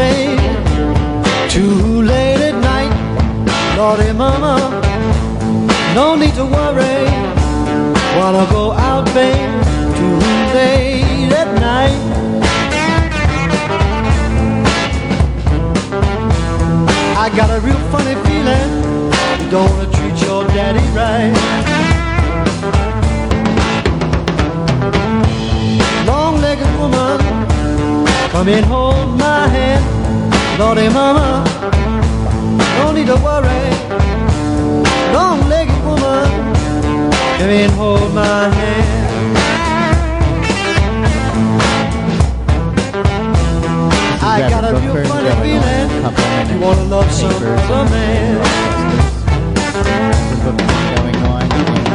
babe. Too late at night, Lordy mama, no need to worry. Wanna go out, babe, too late at night. I got a real funny feeling you don't wanna treat your daddy right. Long-legged woman, come and hold my hand. Lordy mama, no need to worry. Long-legged woman, come and hold my hand. I got a real funny feeling you wanna love some other man. Going on.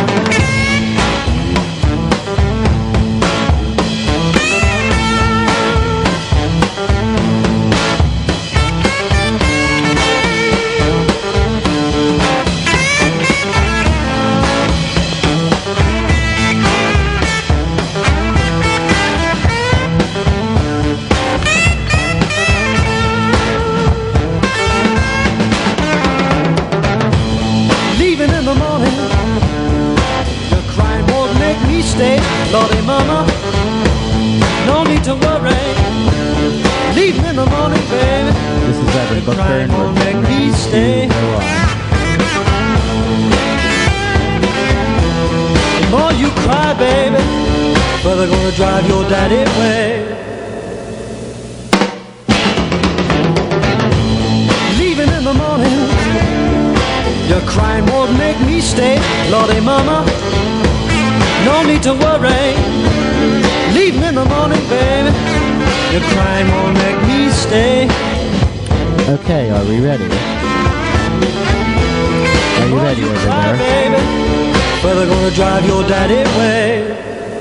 Stay, Lordy mama, no need to worry. Leave me in the morning, baby. This is Reverend Bookburn. Won't make me stay. The more you cry, baby, further gonna drive your daddy away. Leaving in the morning, your crying won't make me stay, Lordy mama. No need to worry. Leave me in the morning, baby. Your crying won't make me stay. Okay, are we ready? Are you ready over there? Baby, but they're gonna drive your daddy away.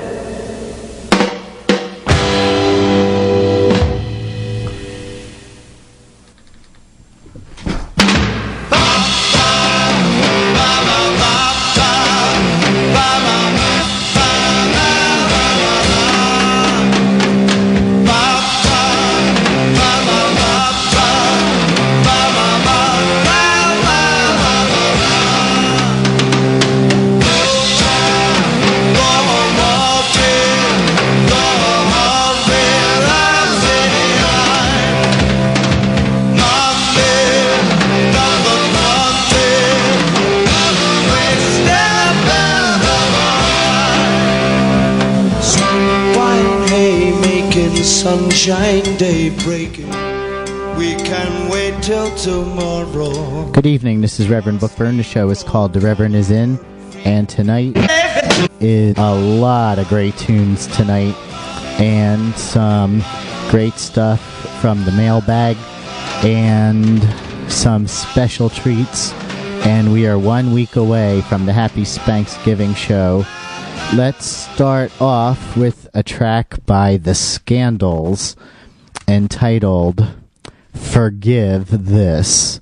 Sunshine day breaking, we can wait till tomorrow. Good evening, this is Reverend Bookburn. The show is called The Reverend Is In, and tonight is a lot of great tunes tonight, and some great stuff from the mailbag, and some special treats, and we are 1 week away from the Happy Spanksgiving show. Let's start off with a track by The Scandals entitled Forgive This.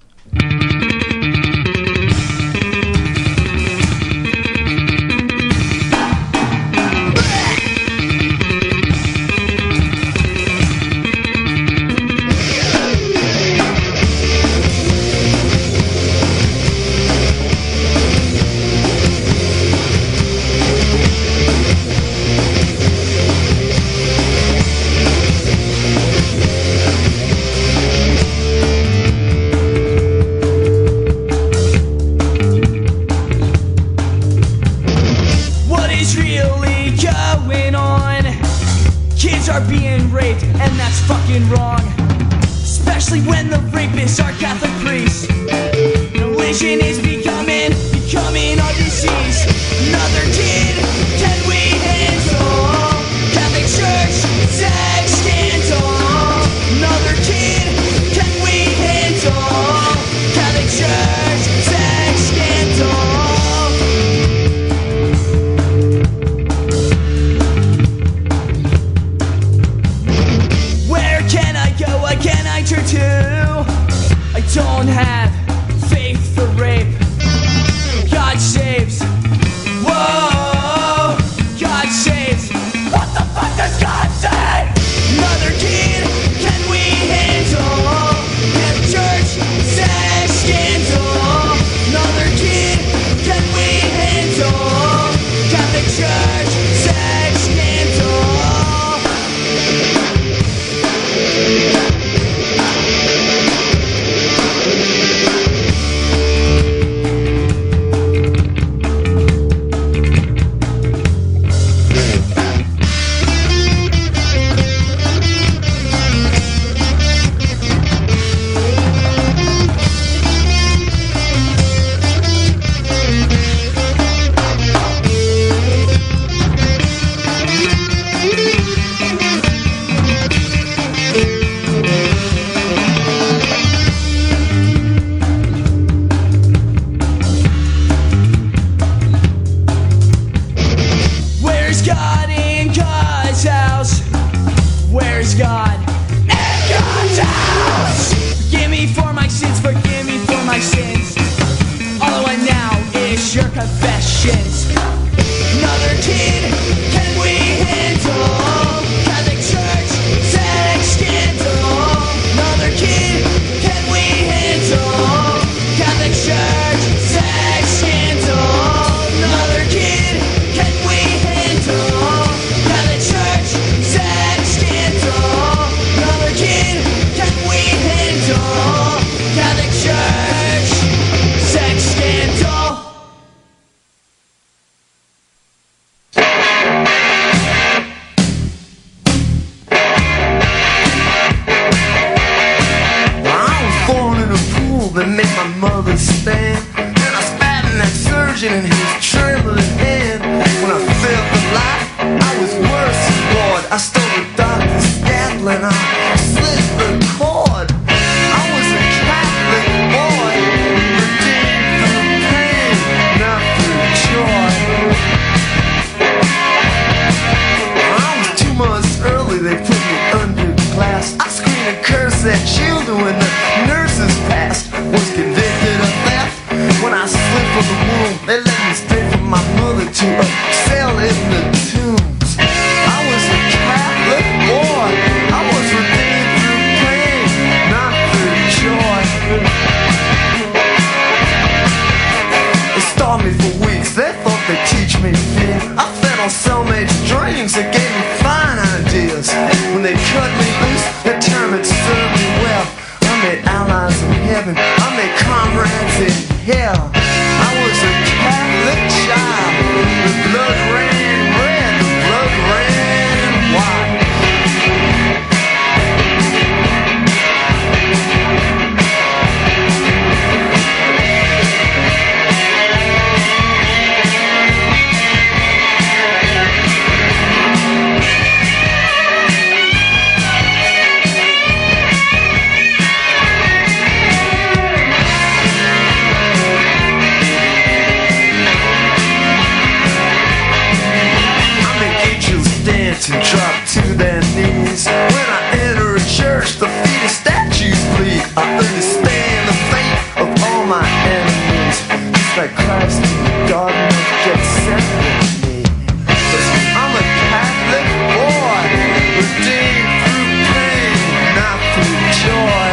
Are being raped, and that's fucking wrong. Especially when the rapists are Catholic priests. Religion is becoming our disease. Another kid, can we handle? Catholic Church, sex scandal. Another kid, can we handle? Catholic Church, sex scandal. Can I turn to? I don't have faith for rape. mother's stand, and I spat in that surgeon in his trembling hand. When I felt the light, I was worse than bored. I stole the doctor's scalpel and I slit the cord. I was a Catholic boy, redeemed through pain, not through joy. I was 2 months early, they put me under glass. I screamed and cursed at children when the nurses passed. Was convicted of theft when I slipped from the womb. They let me stay from my mother to a cell in the tombs. I was a Catholic boy. I was redeemed through pain, not through joy. They starved me for weeks. They thought they'd teach me fear. I fed on cellmates' dreams. They gave me fine ideas. When they cut me loose, they term it served me well. I made allies in heaven. I made comrades in hell. I was a Catholic child. The blood ran red. The blood ran white. And drop to their knees. When I enter a church, the feet of statues bleed. I understand the fate of all my enemies. Just like Christ in the garden of Gethsemane. 'Cause I'm a Catholic boy, redeemed through pain, not through joy.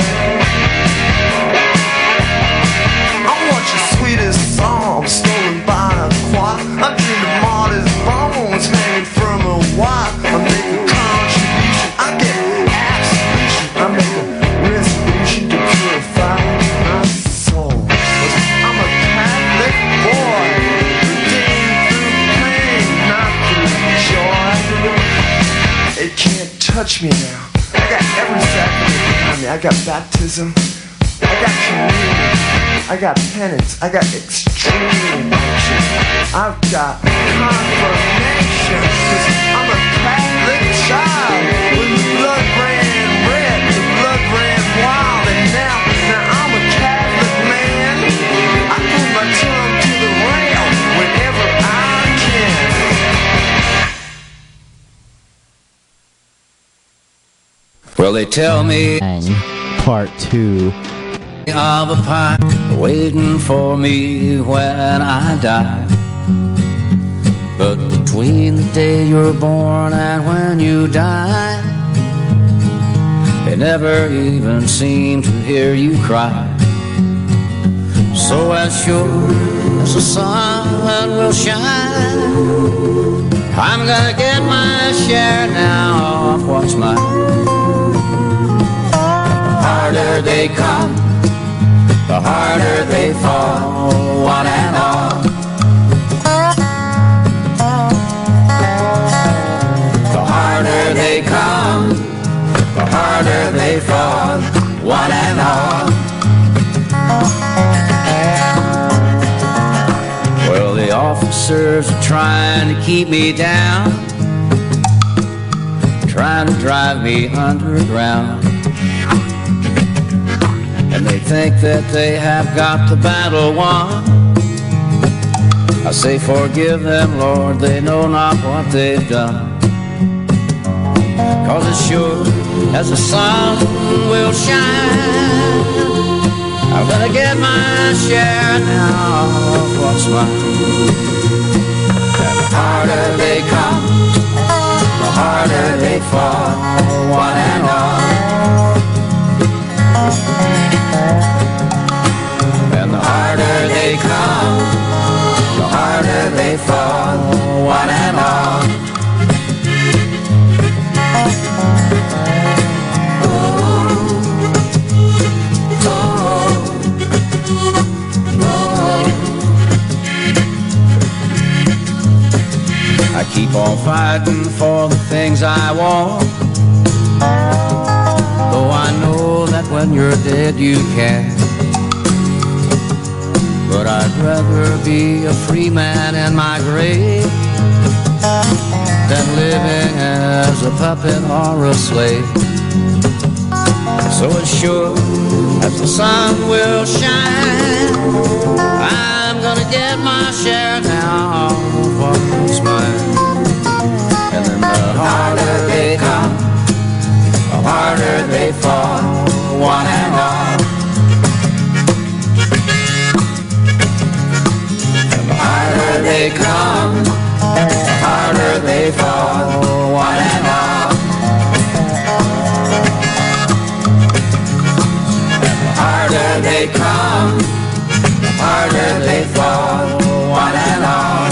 I want your sweetest psalm stolen by a choir. I dream of martyrs' bones hanging from a wire. I make a contribution, I get absolution. I make a resolution to purify my soul. 'Cause I'm a Catholic boy, redeemed through pain, not through joy. It can't touch me now. I got every sacrament behind me. I got baptism, I got communion, I got penance, I got extreme action, I've got confirmation. 'Cause I'm a Catholic child. When the blood ran red, the blood ran wild. And now I'm a Catholic man. I put my tongue to the rail whenever I can. Well, they tell me Part 2. of a pie waiting for me when I die. But between the day you're born and when you die, they never even seem to hear you cry. So as sure as the sun will shine, I'm gonna get my share now of what's mine. The harder they come, the harder they fall, one and all. The harder they come, the harder they fall, one and all. Well, the officers are trying to keep me down, trying to drive me underground. And they think that they have got the battle won. I say forgive them, Lord, they know not what they've done. 'Cause as sure as the sun will shine, I'm gonna get my share now of what's mine. And the harder they come, the harder they fall, one and all. And the harder they come, the harder they fall, one and all. I keep on fighting for the things I want, though I know that when you're dead you can't. but I'd rather be a free man in my grave than living as a puppet or a slave. So as sure as the sun will shine, I'm gonna get my share now of what's mine. And then the harder they come, the harder they fall, one and all. And the harder they come, the harder they fall, one and all. And the harder they come, the harder they fall, one and all.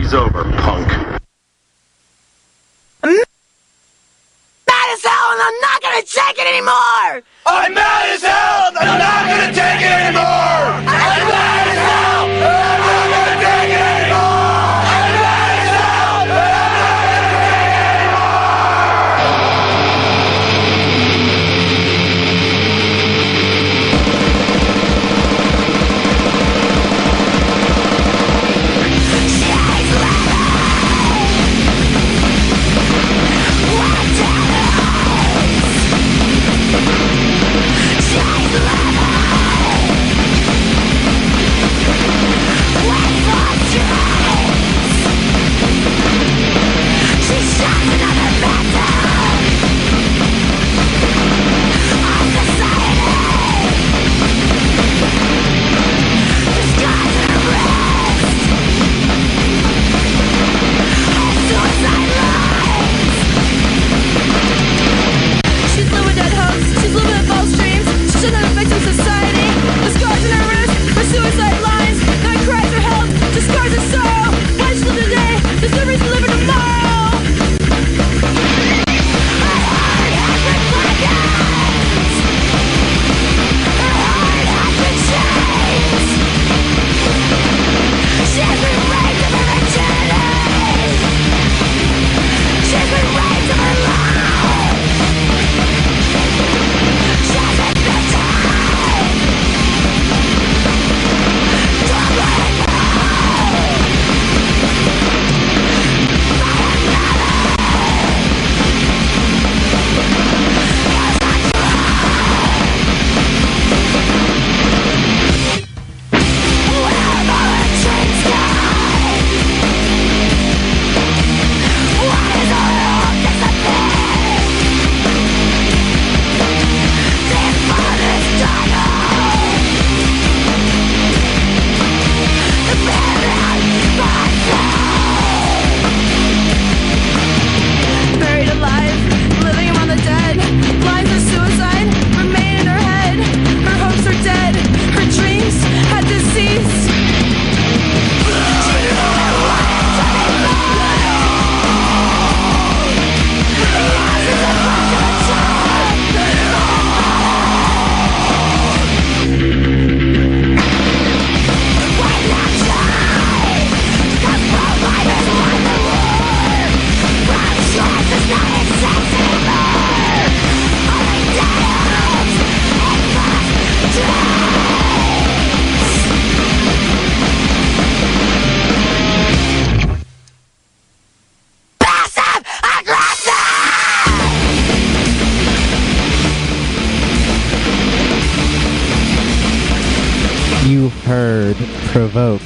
is over, punk. I'm mad as hell and I'm not gonna take it anymore! I'm mad as hell and I'm not gonna take it anymore! I'm mad as hell and I'm not gonna take it anymore! I'm mad as hell and I'm not gonna take it heard Provoked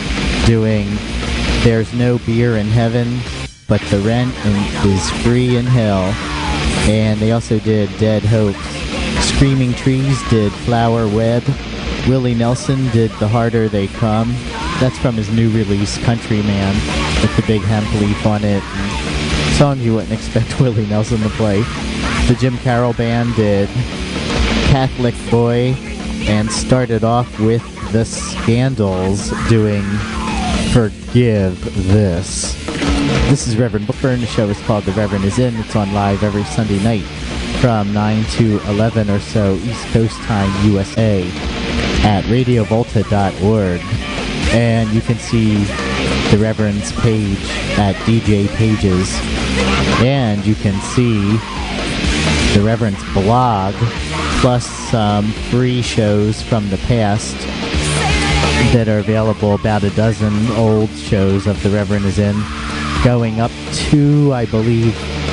doing There's No Beer in Heaven, but the rent is free in hell. And they also did Dead Hopes. Screaming Trees did Flower Web. Willie Nelson did The Harder They Come. That's from his new release, Countryman, with the big hemp leaf on it. Songs you wouldn't expect Willie Nelson to play. The Jim Carroll Band did Catholic Boy, and started off with the Scandals doing Forgive This. This is Reverend Bookburn. The show is called The Reverend Is In. It's on live every Sunday night from 9 to 11 or so East Coast time, USA, at radiovolta.org. And you can see the Reverend's page at DJ Pages. And you can see the Reverend's blog, plus some free shows from the past that are available, about a dozen old shows of The Reverend Is In, going up to, I believe,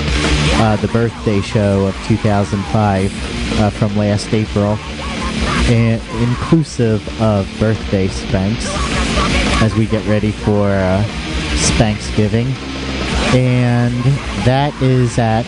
the birthday show of 2005 from last April, and inclusive of birthday spanks, as we get ready for Spanksgiving. And that is at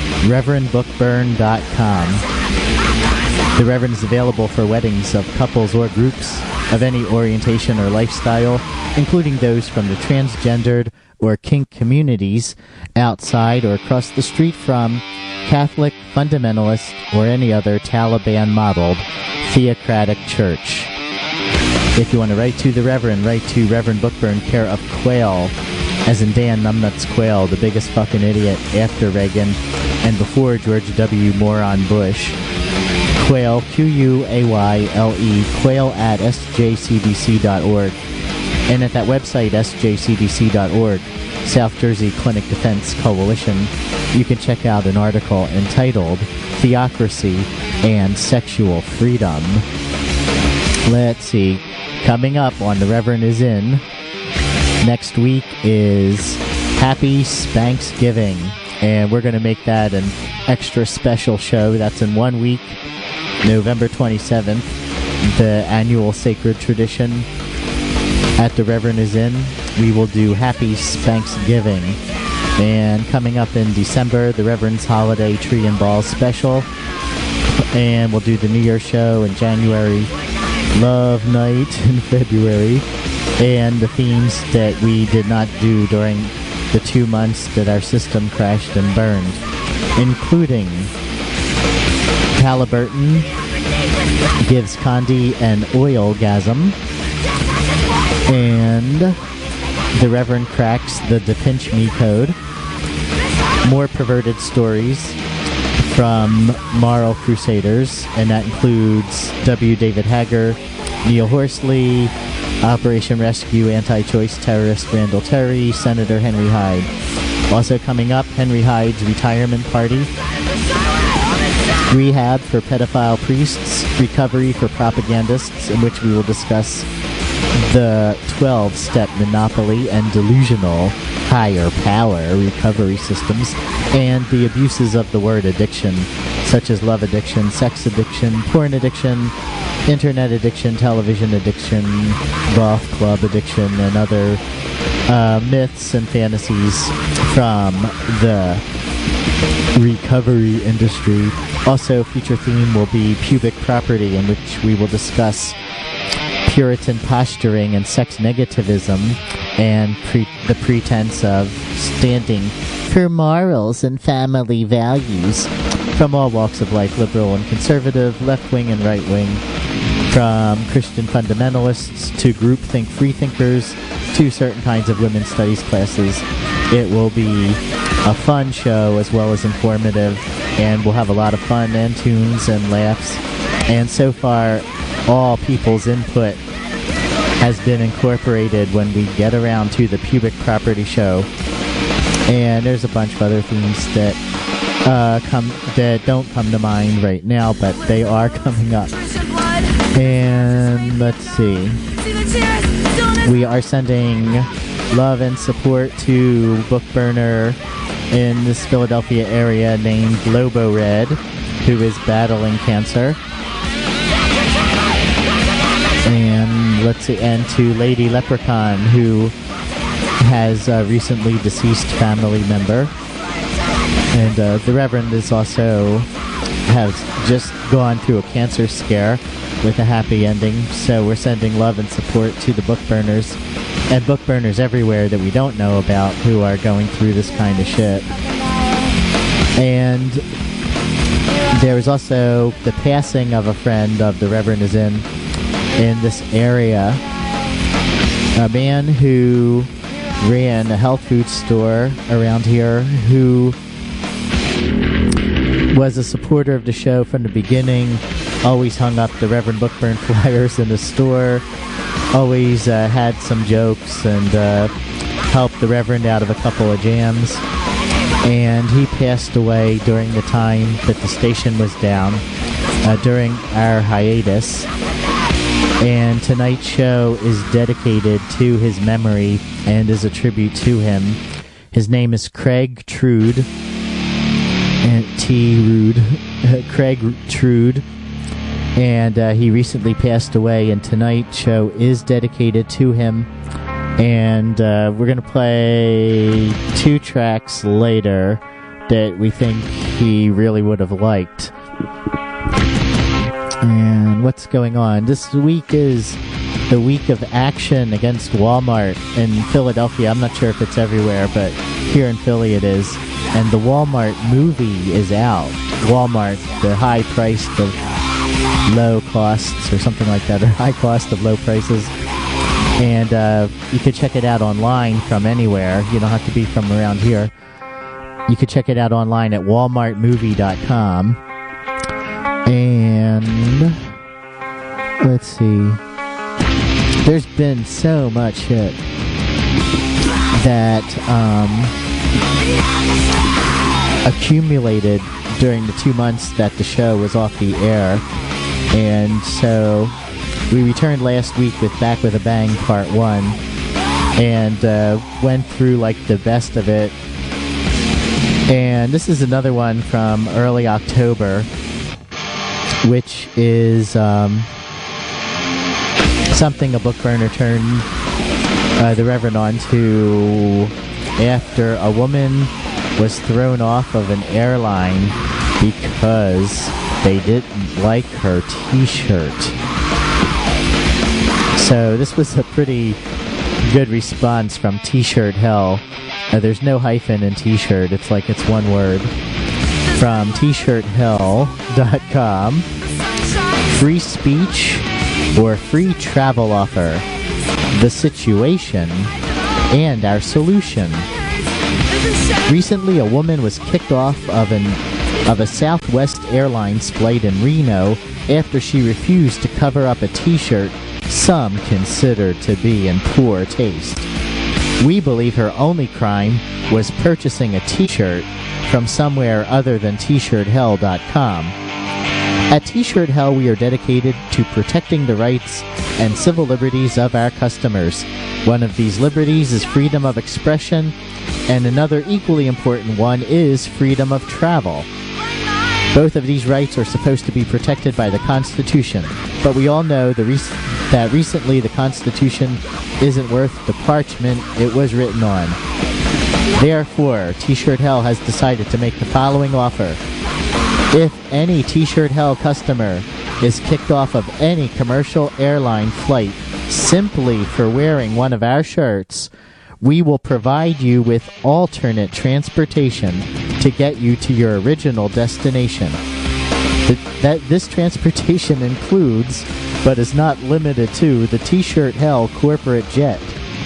reverendbookburn.com. The Reverend is available for weddings of couples or groups of any orientation or lifestyle, including those from the transgendered or kink communities, outside or across the street from Catholic, fundamentalist, or any other Taliban-modeled theocratic church. If you want to write to the Reverend, write to Reverend Bookburn, care of Quayle, as in Dan Numbnuts Quayle, the biggest fucking idiot after Reagan and before George W. Moron Bush. Quayle, Quayle, Quayle at sjcdc.org. And at that website, sjcdc.org, South Jersey Clinic Defense Coalition, you can check out an article entitled Theocracy and Sexual Freedom. Let's see. Coming up on The Reverend is In, next week is Happy Spanksgiving, and we're going to make that an extra special show. That's in 1 week, November 27th, the annual sacred tradition at The Reverend is In. We will do Happy Spanksgiving. And coming up in December, the Reverend's Holiday Tree and Ball Special. And we'll do the New Year's show in January, Love Night in February, and the themes that we did not do during the 2 months that our system crashed and burned, including Halliburton gives Condi an oilgasm, and the Reverend cracks the Da Pinch Me code. More perverted stories from Moral Crusaders, and that includes W. David Hager, Neil Horsley, Operation Rescue Anti-Choice Terrorist Randall Terry, Senator Henry Hyde. Also coming up, Henry Hyde's retirement party, rehab for pedophile priests, recovery for propagandists, in which we will discuss the 12-step monopoly and delusional higher power recovery systems, and the abuses of the word addiction, such as love addiction, sex addiction, porn addiction, internet addiction, television addiction, golf club addiction, and other myths and fantasies from the recovery industry. Also, future theme will be pubic property, in which we will discuss Puritan posturing and sex negativism and the pretense of standing for morals and family values from all walks of life, liberal and conservative, left-wing and right-wing, from Christian fundamentalists to groupthink freethinkers to certain kinds of women's studies classes. It will be a fun show as well as informative, and we'll have a lot of fun and tunes and laughs. And so far, all people's input has been incorporated when we get around to the pubic property show. And there's a bunch of other themes that don't come to mind right now, but they are coming up. And let's see. We are sending love and support to Bookburner in this Philadelphia area named Lobo Red, who is battling cancer. And let's see, and to Lady Leprechaun, who has a recently deceased family member. And the Reverend has just gone through a cancer scare with a happy ending. So we're sending love and support to the Bookburners and Bookburners everywhere that we don't know about who are going through this kind of shit. And there was also the passing of a friend of the Reverend is in this area. A man who ran a health food store around here, who was a supporter of the show from the beginning, always hung up the Reverend Bookburn flyers in the store, always had some jokes, and helped the Reverend out of a couple of jams. And he passed away during the time that the station was down, during our hiatus. And tonight's show is dedicated to his memory and is a tribute to him. His name is Craig Trude, and Craig Trude, and he recently passed away, and tonight's show is dedicated to him. And we're going to play 2 tracks later that we think he really would have liked. And what's going on? This week is the week of action against Walmart in Philadelphia. I'm not sure if it's everywhere, but here in Philly it is. And the Walmart movie is out. Walmart, the high-priced of low costs or something like that, or high cost of low prices. And you could check it out online from anywhere. You don't have to be from around here. You could check it out online at walmartmovie.com. And let's see. There's been so much shit that accumulated during the 2 months that the show was off the air. And so we returned last week with Back with a Bang Part 1 and went through like the best of it. And this is another one from early October, which is something a book burner turned the Reverend on to after a woman was thrown off of an airline because they didn't like her t-shirt. So this was a pretty good response from T-Shirt Hell. There's no hyphen in t-shirt. It's like it's one word. From tshirthell.com. Free speech or free travel offer. The situation and our solution. Recently, a woman was kicked off of a Southwest Airlines flight in Reno after she refused to cover up a t-shirt some considered to be in poor taste. We believe her only crime was purchasing a t-shirt from somewhere other than tshirthell.com. At T-Shirt Hell, we are dedicated to protecting the rights and civil liberties of our customers. One of these liberties is freedom of expression, and another equally important one is freedom of travel. Both of these rights are supposed to be protected by the Constitution, but we all know that recently the Constitution isn't worth the parchment it was written on. Therefore, T-Shirt Hell has decided to make the following offer. If any T-Shirt Hell customer is kicked off of any commercial airline flight simply for wearing one of our shirts, we will provide you with alternate transportation to get you to your original destination. This transportation includes, but is not limited to, the T-Shirt Hell corporate jet.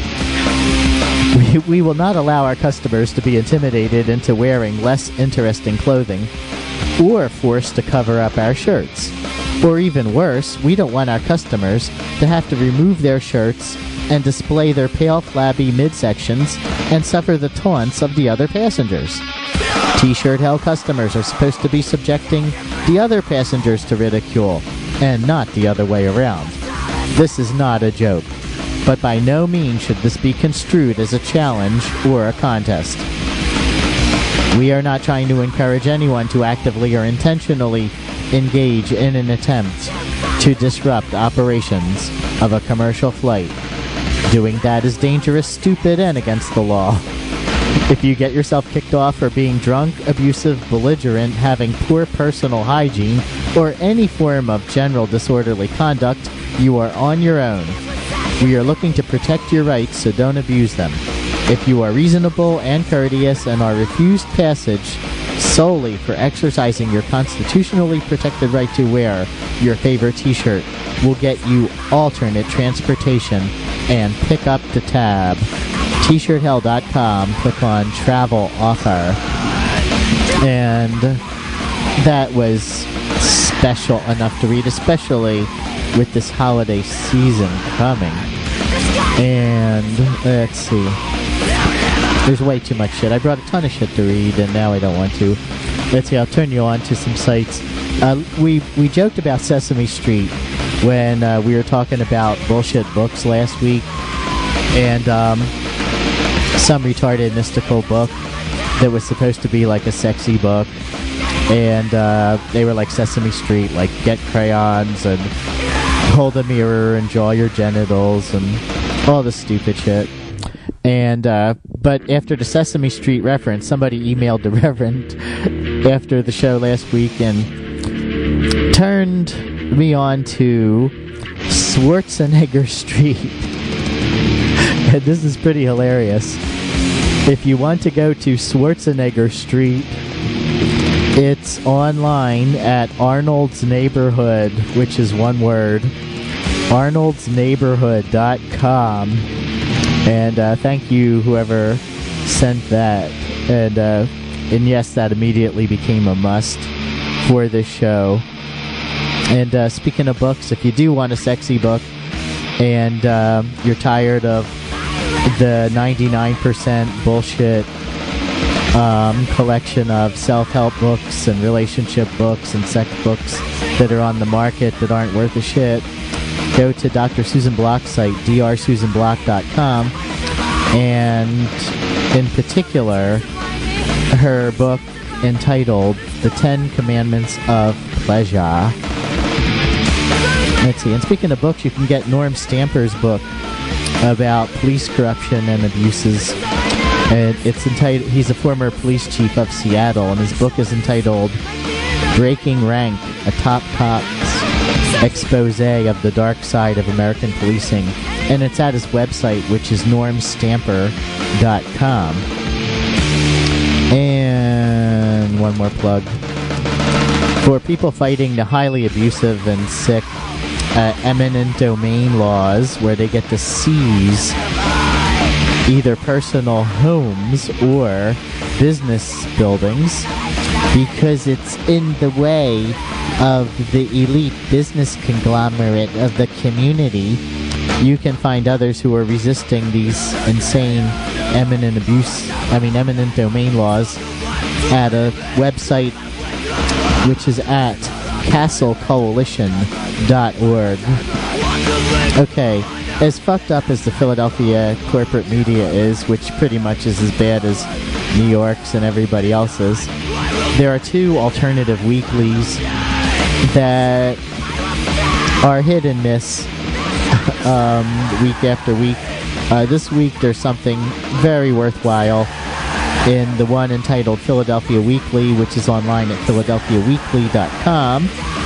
We will not allow our customers to be intimidated into wearing less interesting clothing or forced to cover up our shirts. Or even worse, we don't want our customers to have to remove their shirts and display their pale, flabby midsections and suffer the taunts of the other passengers. T-Shirt Hell customers are supposed to be subjecting the other passengers to ridicule, and not the other way around. This is not a joke, but by no means should this be construed as a challenge or a contest. We are not trying to encourage anyone to actively or intentionally engage in an attempt to disrupt operations of a commercial flight. Doing that is dangerous, stupid, and against the law. If you get yourself kicked off for being drunk, abusive, belligerent, having poor personal hygiene, or any form of general disorderly conduct, you are on your own. We are looking to protect your rights, so don't abuse them. If you are reasonable and courteous and are refused passage solely for exercising your constitutionally protected right to wear your favorite t-shirt, we'll get you alternate transportation and pick up the tab. tshirthell.com, click on travel offer. And that was special enough to read, especially with this holiday season coming. And let's see. There's way too much shit. I brought a ton of shit to read, and now I don't want to. Let's see, I'll turn you on to some sites. We joked about Sesame Street when we were talking about bullshit books last week. And some retarded mystical book that was supposed to be like a sexy book. And they were like Sesame Street, like get crayons and hold a mirror and draw your genitals and all this stupid shit. And but after the Sesame Street reference, somebody emailed the Reverend after the show last week and turned me on to Schwarzenegger Street. And this is pretty hilarious. If you want to go to Schwarzenegger Street It's online at Arnold's Neighborhood, which is one word, arnoldsneighborhood.com. And thank you, whoever sent that. And yes, that immediately became a must for this show. And speaking of books, if you do want a sexy book and you're tired of the 99% bullshit collection of self-help books and relationship books and sex books that are on the market that aren't worth a shit, go to Dr. Susan Block's site, drsusanblock.com, and in particular, her book entitled The 10 Commandments of Pleasure. Let's see, and speaking of books, you can get Norm Stamper's book about police corruption and abuses. And it's entitled, he's a former police chief of Seattle, and his book is entitled Breaking Rank, a Top Cop's Expose of the Dark Side of American Policing. And it's at his website, which is normstamper.com. And one more plug. For people fighting the highly abusive and sick eminent domain laws, where they get to seize either personal homes or business buildings because it's in the way of the elite business conglomerate of the community, you can find others who are resisting these insane eminent domain laws at a website which is at castlecoalition.org. Okay, as fucked up as the Philadelphia corporate media is, which pretty much is as bad as New York's and everybody else's, there are two alternative weeklies that are hit and miss week after week. This week there's something very worthwhile in the one entitled Philadelphia Weekly, which is online at philadelphiaweekly.com.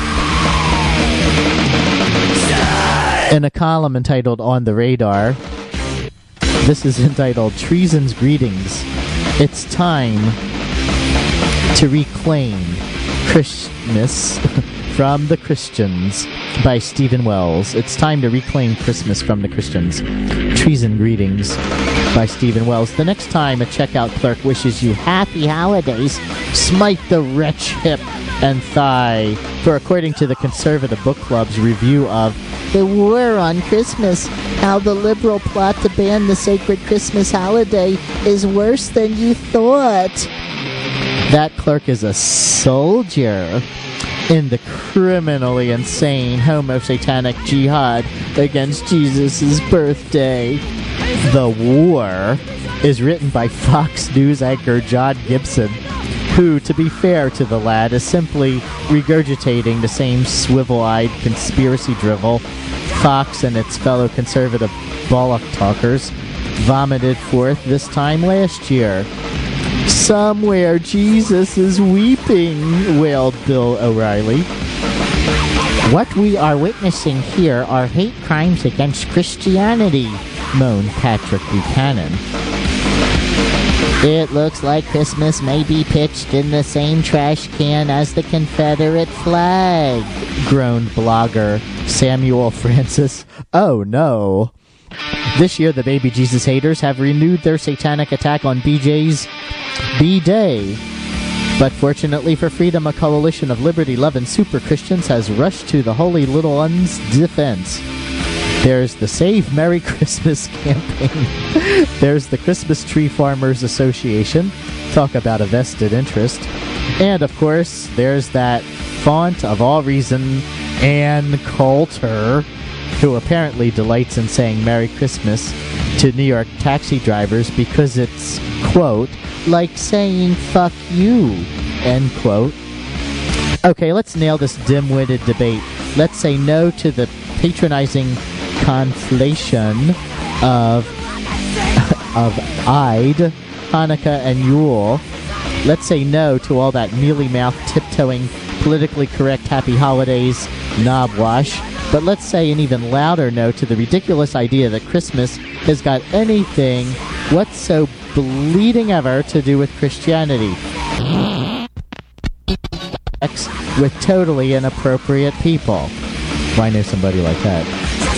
In a column entitled On the Radar, this is entitled Treason's Greetings. It's time to reclaim Christmas from the Christians by Stephen Wells. It's time to reclaim Christmas from the Christians. Treason Greetings by Stephen Wells. The next time a checkout clerk wishes you happy holidays, smite the wretch hip and thigh. For according to the Conservative Book Club's review of The War on Christmas, how the liberal plot to ban the sacred Christmas holiday is worse than you thought. That clerk is a soldier in the criminally insane homo-satanic jihad against Jesus' birthday. The War is written by Fox News anchor John Gibson, who, to be fair to the lad, is simply regurgitating the same swivel-eyed conspiracy drivel Fox and its fellow conservative bollock talkers vomited forth this time last year. Somewhere Jesus is weeping, wailed Bill O'Reilly. What we are witnessing here are hate crimes against Christianity, moaned Patrick Buchanan. It looks like Christmas may be pitched in the same trash can as the Confederate flag, groaned blogger Samuel Francis. Oh no. This year, the baby Jesus haters have renewed their satanic attack on BJ's B-Day. But fortunately for freedom, a coalition of liberty-loving super Christians has rushed to the holy little one's defense. There's the Save Merry Christmas campaign. There's the Christmas Tree Farmers Association. Talk about a vested interest. And, of course, there's that font of all reason, Ann Coulter, who apparently delights in saying Merry Christmas to New York taxi drivers because it's, quote, like saying fuck you, end quote. Okay, let's nail this dim-witted debate. Let's say no to the patronizing conflation of Eid, Hanukkah, and Yule. Let's say no to all that mealy-mouthed, tiptoeing, politically correct happy holidays knobwash. But let's say an even louder no to the ridiculous idea that Christmas has got anything whatso bleeding ever to do with Christianity. sex with totally inappropriate people. Well, I know somebody like that.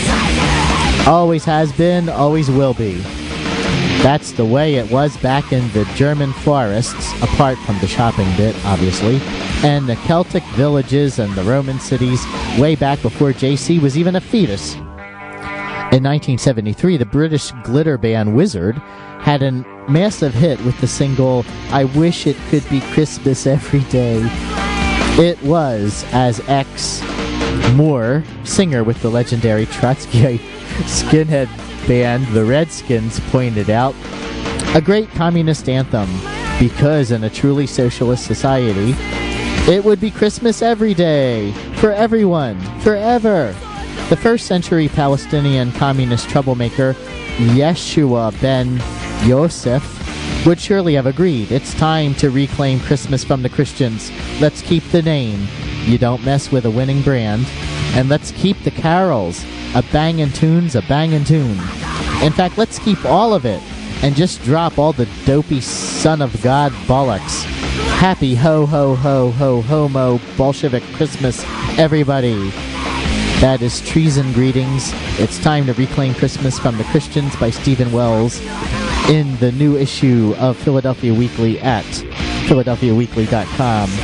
Always has been, always will be. That's the way it was back in the German forests, apart from the shopping bit, obviously, and the Celtic villages and the Roman cities way back before JC was even a fetus. In 1973, the British glitter band Wizard had a massive hit with the single, I Wish It Could Be Christmas Every Day. It was, as X Moore, singer with the legendary Trotskyite skinhead band The Redskins, pointed out, a great communist anthem, because in a truly socialist society, it would be Christmas every day, for everyone, forever. The first-century Palestinian communist troublemaker Yeshua ben Yosef would surely have agreed. It's time to reclaim Christmas from the Christians. Let's keep the name. You don't mess with a winning brand. And let's keep the carols. A bangin' tune's a bangin' tune. In fact, let's keep all of it and just drop all the dopey son of God bollocks. Happy ho ho ho ho homo Bolshevik Christmas, everybody. That is Treason Greetings. It's time to reclaim Christmas from the Christians by Stephen Wells in the new issue of Philadelphia Weekly at philadelphiaweekly.com.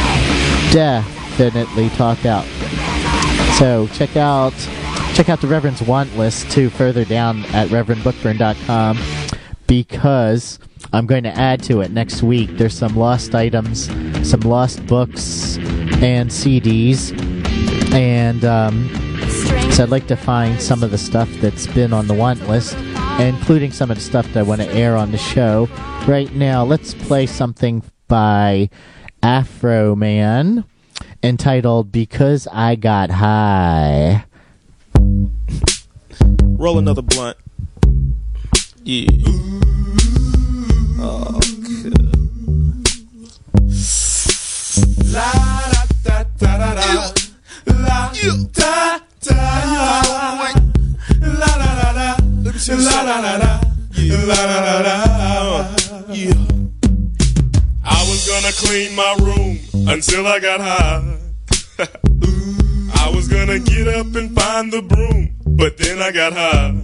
Definitely talk out. So check out the Reverend's want list too further down at reverendbookburn.com, because I'm going to add to it next week. There's some lost items, some lost books and CDs, and so I'd like to find some of the stuff that's been on the want list, including some of the stuff that I want to air on the show. Right now, let's play something by Afro Man entitled Because I Got High. Roll another blunt. Yeah. Oh, good. La da da da da da. La da da. La da da da. La da da da. La da da da. Yeah. I was gonna clean my room until I got high. I was gonna get up and find the broom, but then I got high.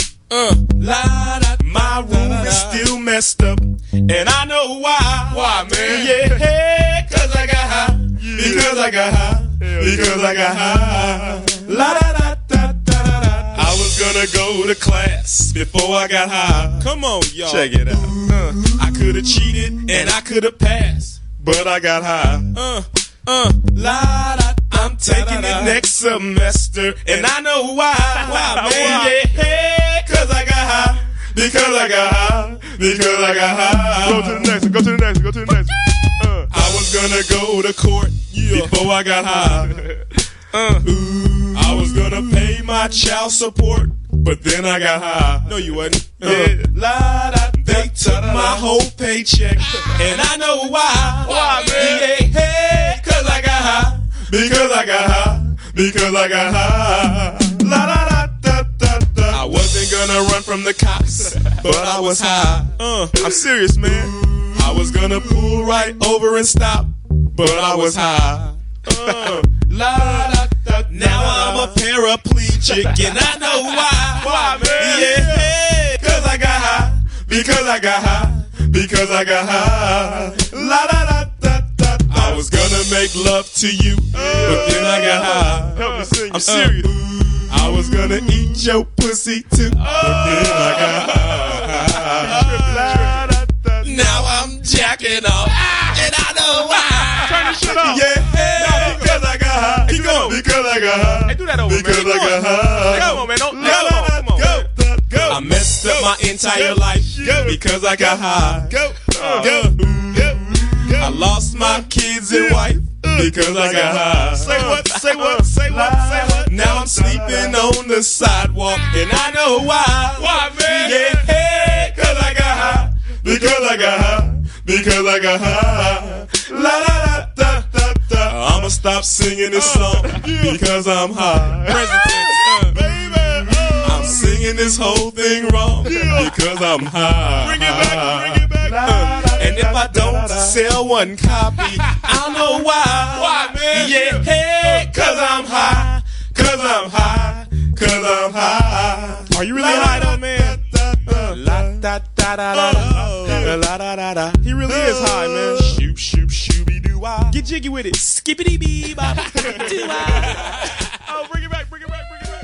My room is still messed up, and I know why. Why, man? Yeah, cause I got high. Because I got high. Because I got high. La da da da da da da. I was gonna go to class before I got high. Come on, y'all. Check it out. I could've cheated and I could've passed, but I got high. La da. I'm taking it next semester, and I know why. Why, man? Yeah, cause I got high. Because I got high. Because I got high. Go to the next one. Go to the next one. Go to the next one. I was gonna go to court before I got high. I was gonna pay my child support, but then I got high. No, you wasn't. They took my whole paycheck, and I know why. Why, man? Yeah, cause I got high. Because I got high. Because I got high. La da da da da da. I wasn't gonna run from the cops, but I was high. I'm serious, man. I was gonna pull right over and stop, but I was high. La da da. Now I'm a paraplegic, and I know why. Why, man? Yeah, cause I got high. Because I got high. Because I got high. La da da da da. I was gonna make love to you, but then I got high. Help me sing. I'm serious. I was gonna eat your pussy too, but then I got high. Now I'm jacking off, and I know why. Turn this shit off. Yeah, because I got high. Keep going. Because I got high. Hey, do that over, because man. I got high. Come on, man. Don't come on. Go. I messed up my entire life because I got high. Go. I lost my kids and wife because I got high. Say what? Say what? Say what? Say what? Now I'm sleeping on the sidewalk, and I know why. Why, man? Yeah, cause I got high. Because I got high. Because I got high. La la da da da. I'ma stop singing this song because I'm high. Present baby, I'm singing this whole thing wrong because I'm high. Bring it back. Bring it back. And if I don't sell one copy. I don't know why. Why, man? Yeah, hey, cause I'm high. Cause I'm high. Cause I'm high. Are you really high though, man? La da da da da da la da da da. He really is high, man. Shoop shoop shooby doo wah. Get jiggy with it. Skippity bee bop. Doo wah. Oh, bring it back, bring it back, bring it back, bring it back.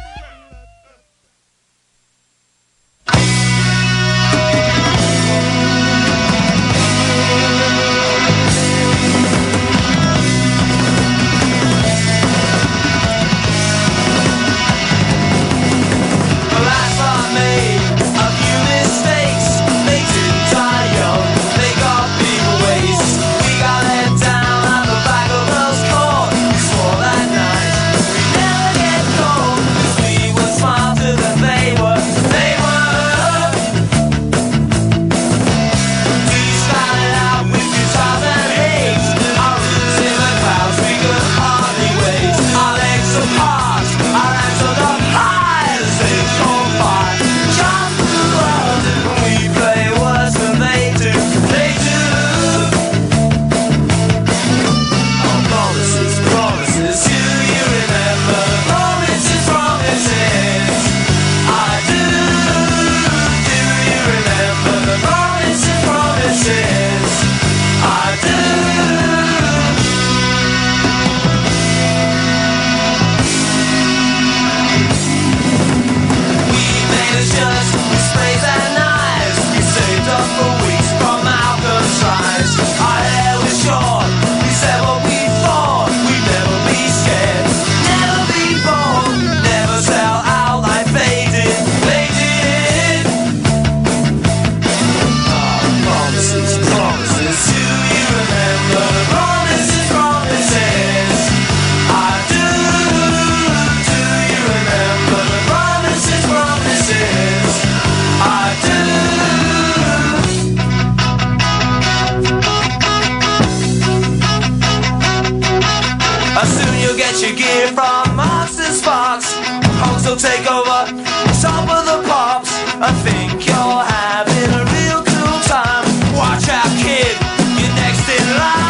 Take over top of the pops. I think you're having a real cool time. Watch out, kid, you're next in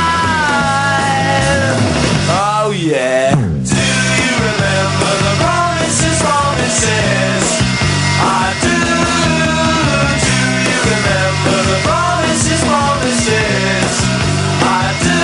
line. Oh yeah. Do you remember the promises, promises? I do. Do you remember the promises, promises? I do.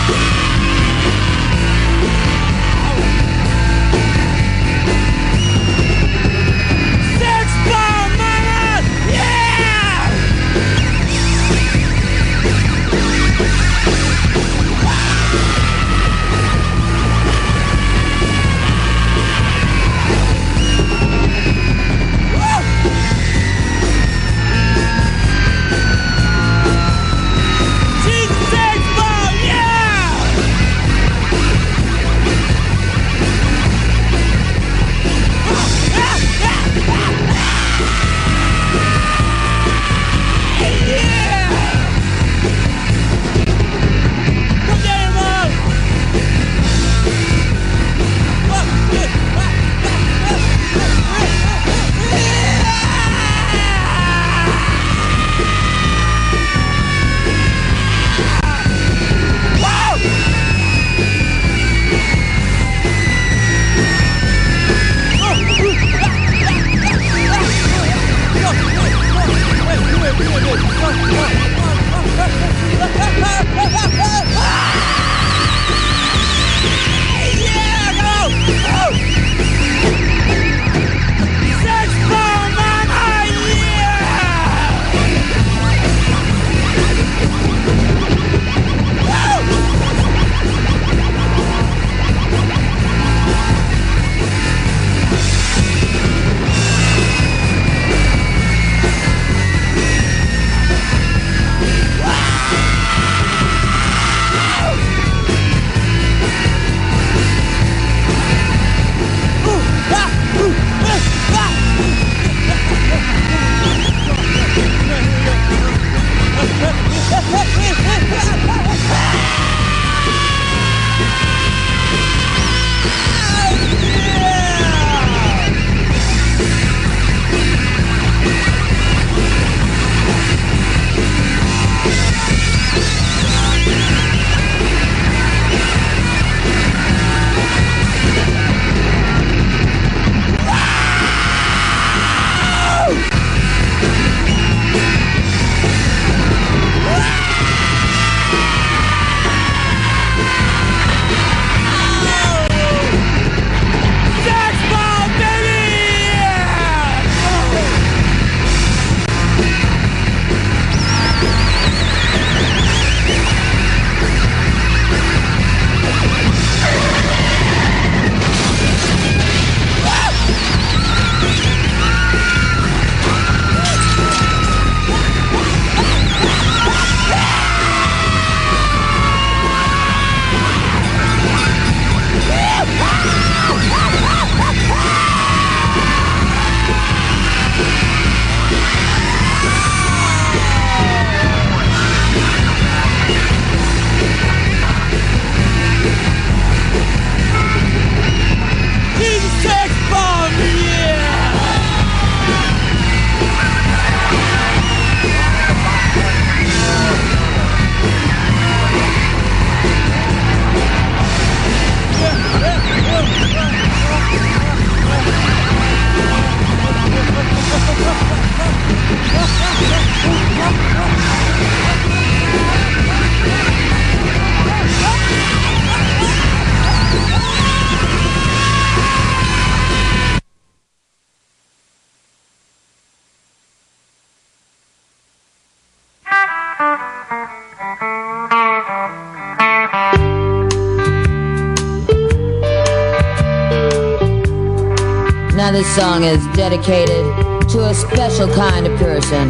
Now this song is dedicated to a special kind of person.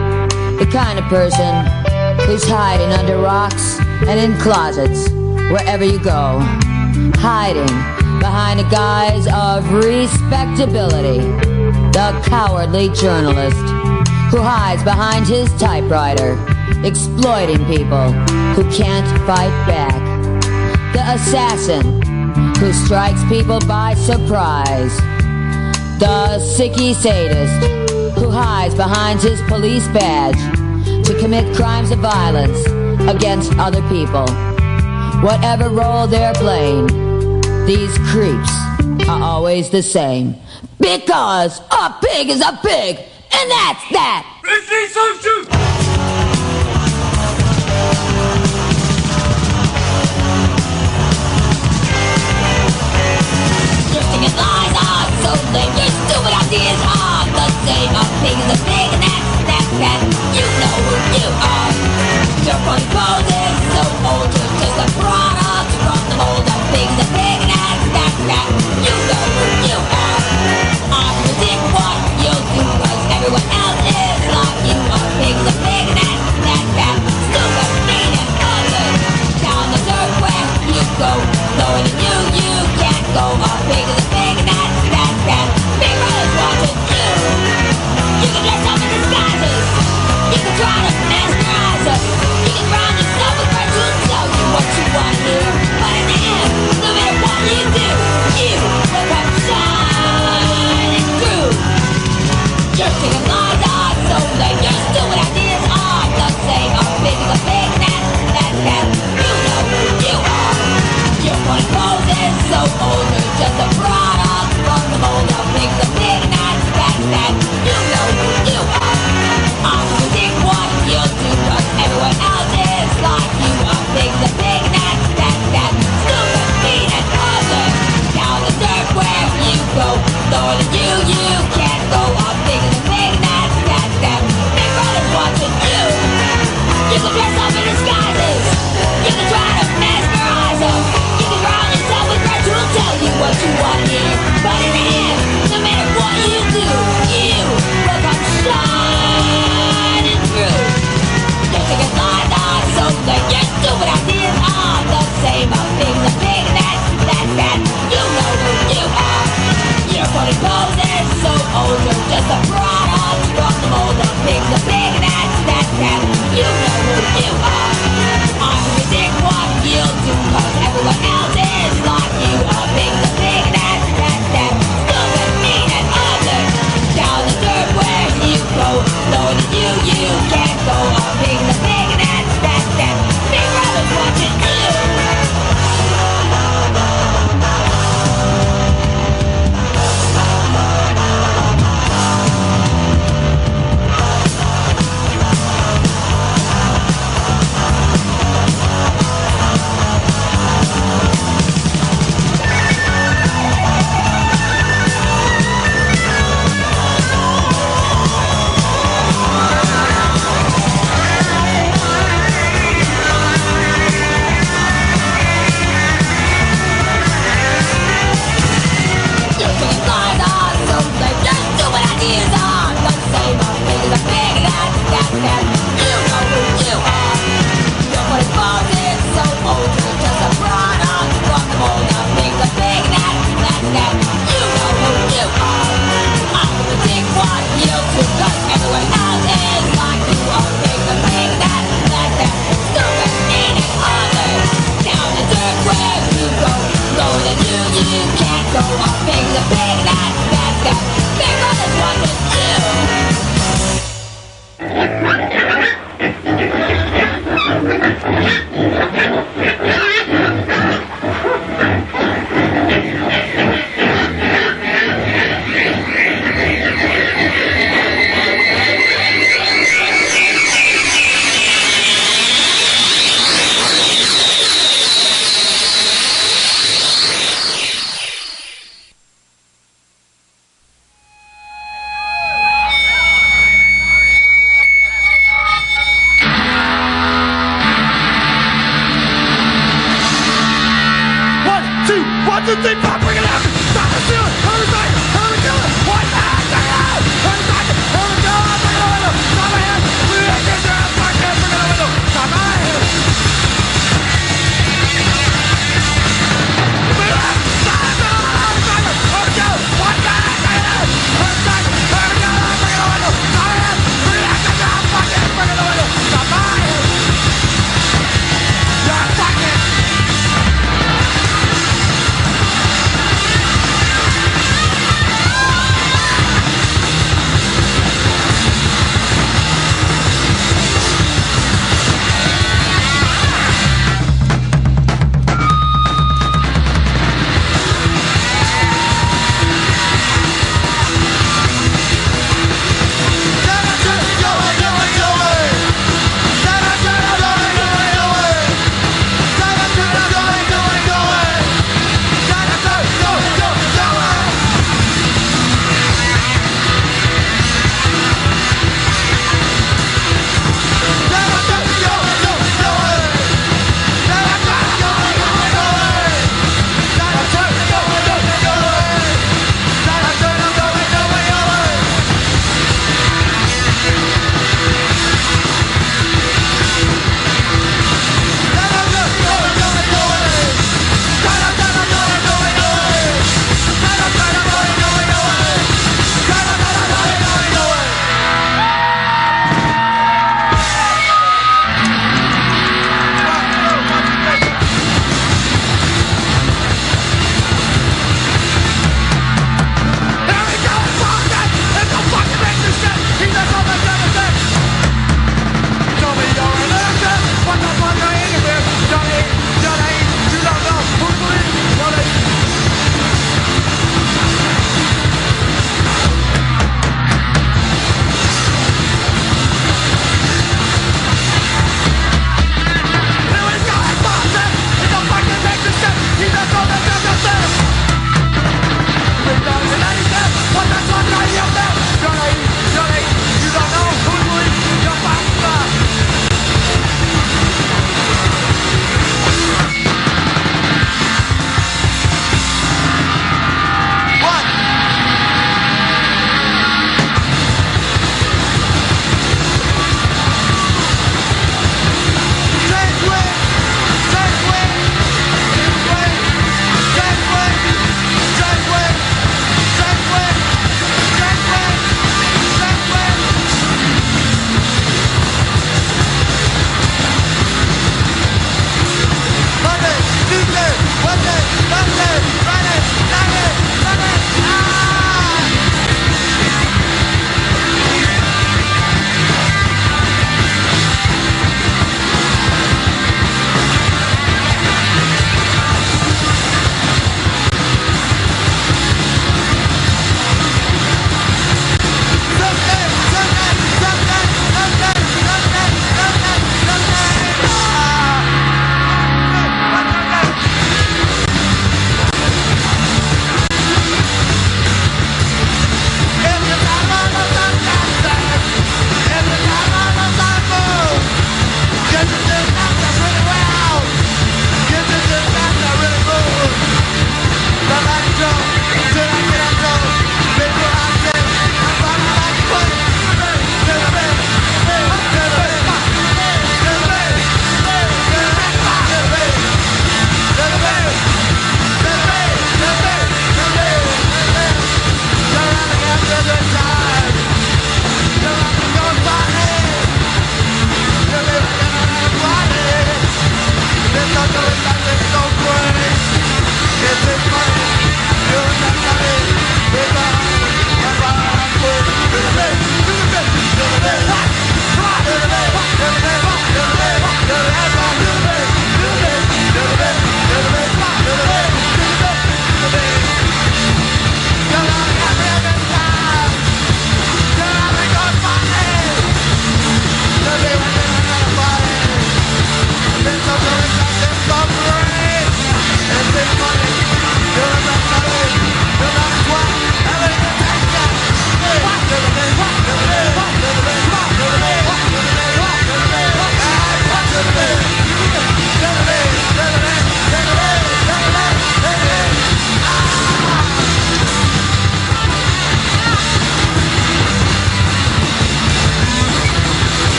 The kind of person who's hiding under rocks and in closets wherever you go. Hiding behind a guise of respectability. The cowardly journalist who hides behind his typewriter, exploiting people who can't fight back. The assassin who strikes people by surprise. The sicky sadist who hides behind his police badge to commit crimes of violence against other people. Whatever role they're playing, these creeps are always the same. Because a pig is a pig, and that's that. go lower than you. You can't go up bigger than big, and that's Big Brother's watching you. You can dress up in disguises. You can try to mesmerize us. You can drown yourself with words who'll tell you what you want to hear. But in the end, no matter what you do, you will come shining through. Your chicken lies are so lame. Your stupid ideas are the same. I'm big as a big, that's you know who you are. Your funny pose is so old. You're just a product from the mold. I'm big as a big, that's you know who you are. I predict what you'll do, 'cause everyone else is like you. I'm big as a big, that's stupid, mean and ugly. Down the dirt where you go, lower than you can't go. I'm big as a big, that's Big Brother's watching you. You can dress up in disguises. You can try to mesmerize them. You can drown yourself with words who'll tell you what you want to hear. But in the end, no matter what you do, you will come shining through. Your ticket lines are so lame. Your stupid ideas are the same. I'm big as a big, that's you know who you are. Your funny pose is so old. You're just a product from the mold. I'm big as a big, that's you know who you are. I can predict what you'll do, 'cause everyone else is like you. I'm big as a big, that's stupid, mean and ugly. Down the dirt where you go, lower than you can't go. I'm big as a big, that's Big Brother's watching you.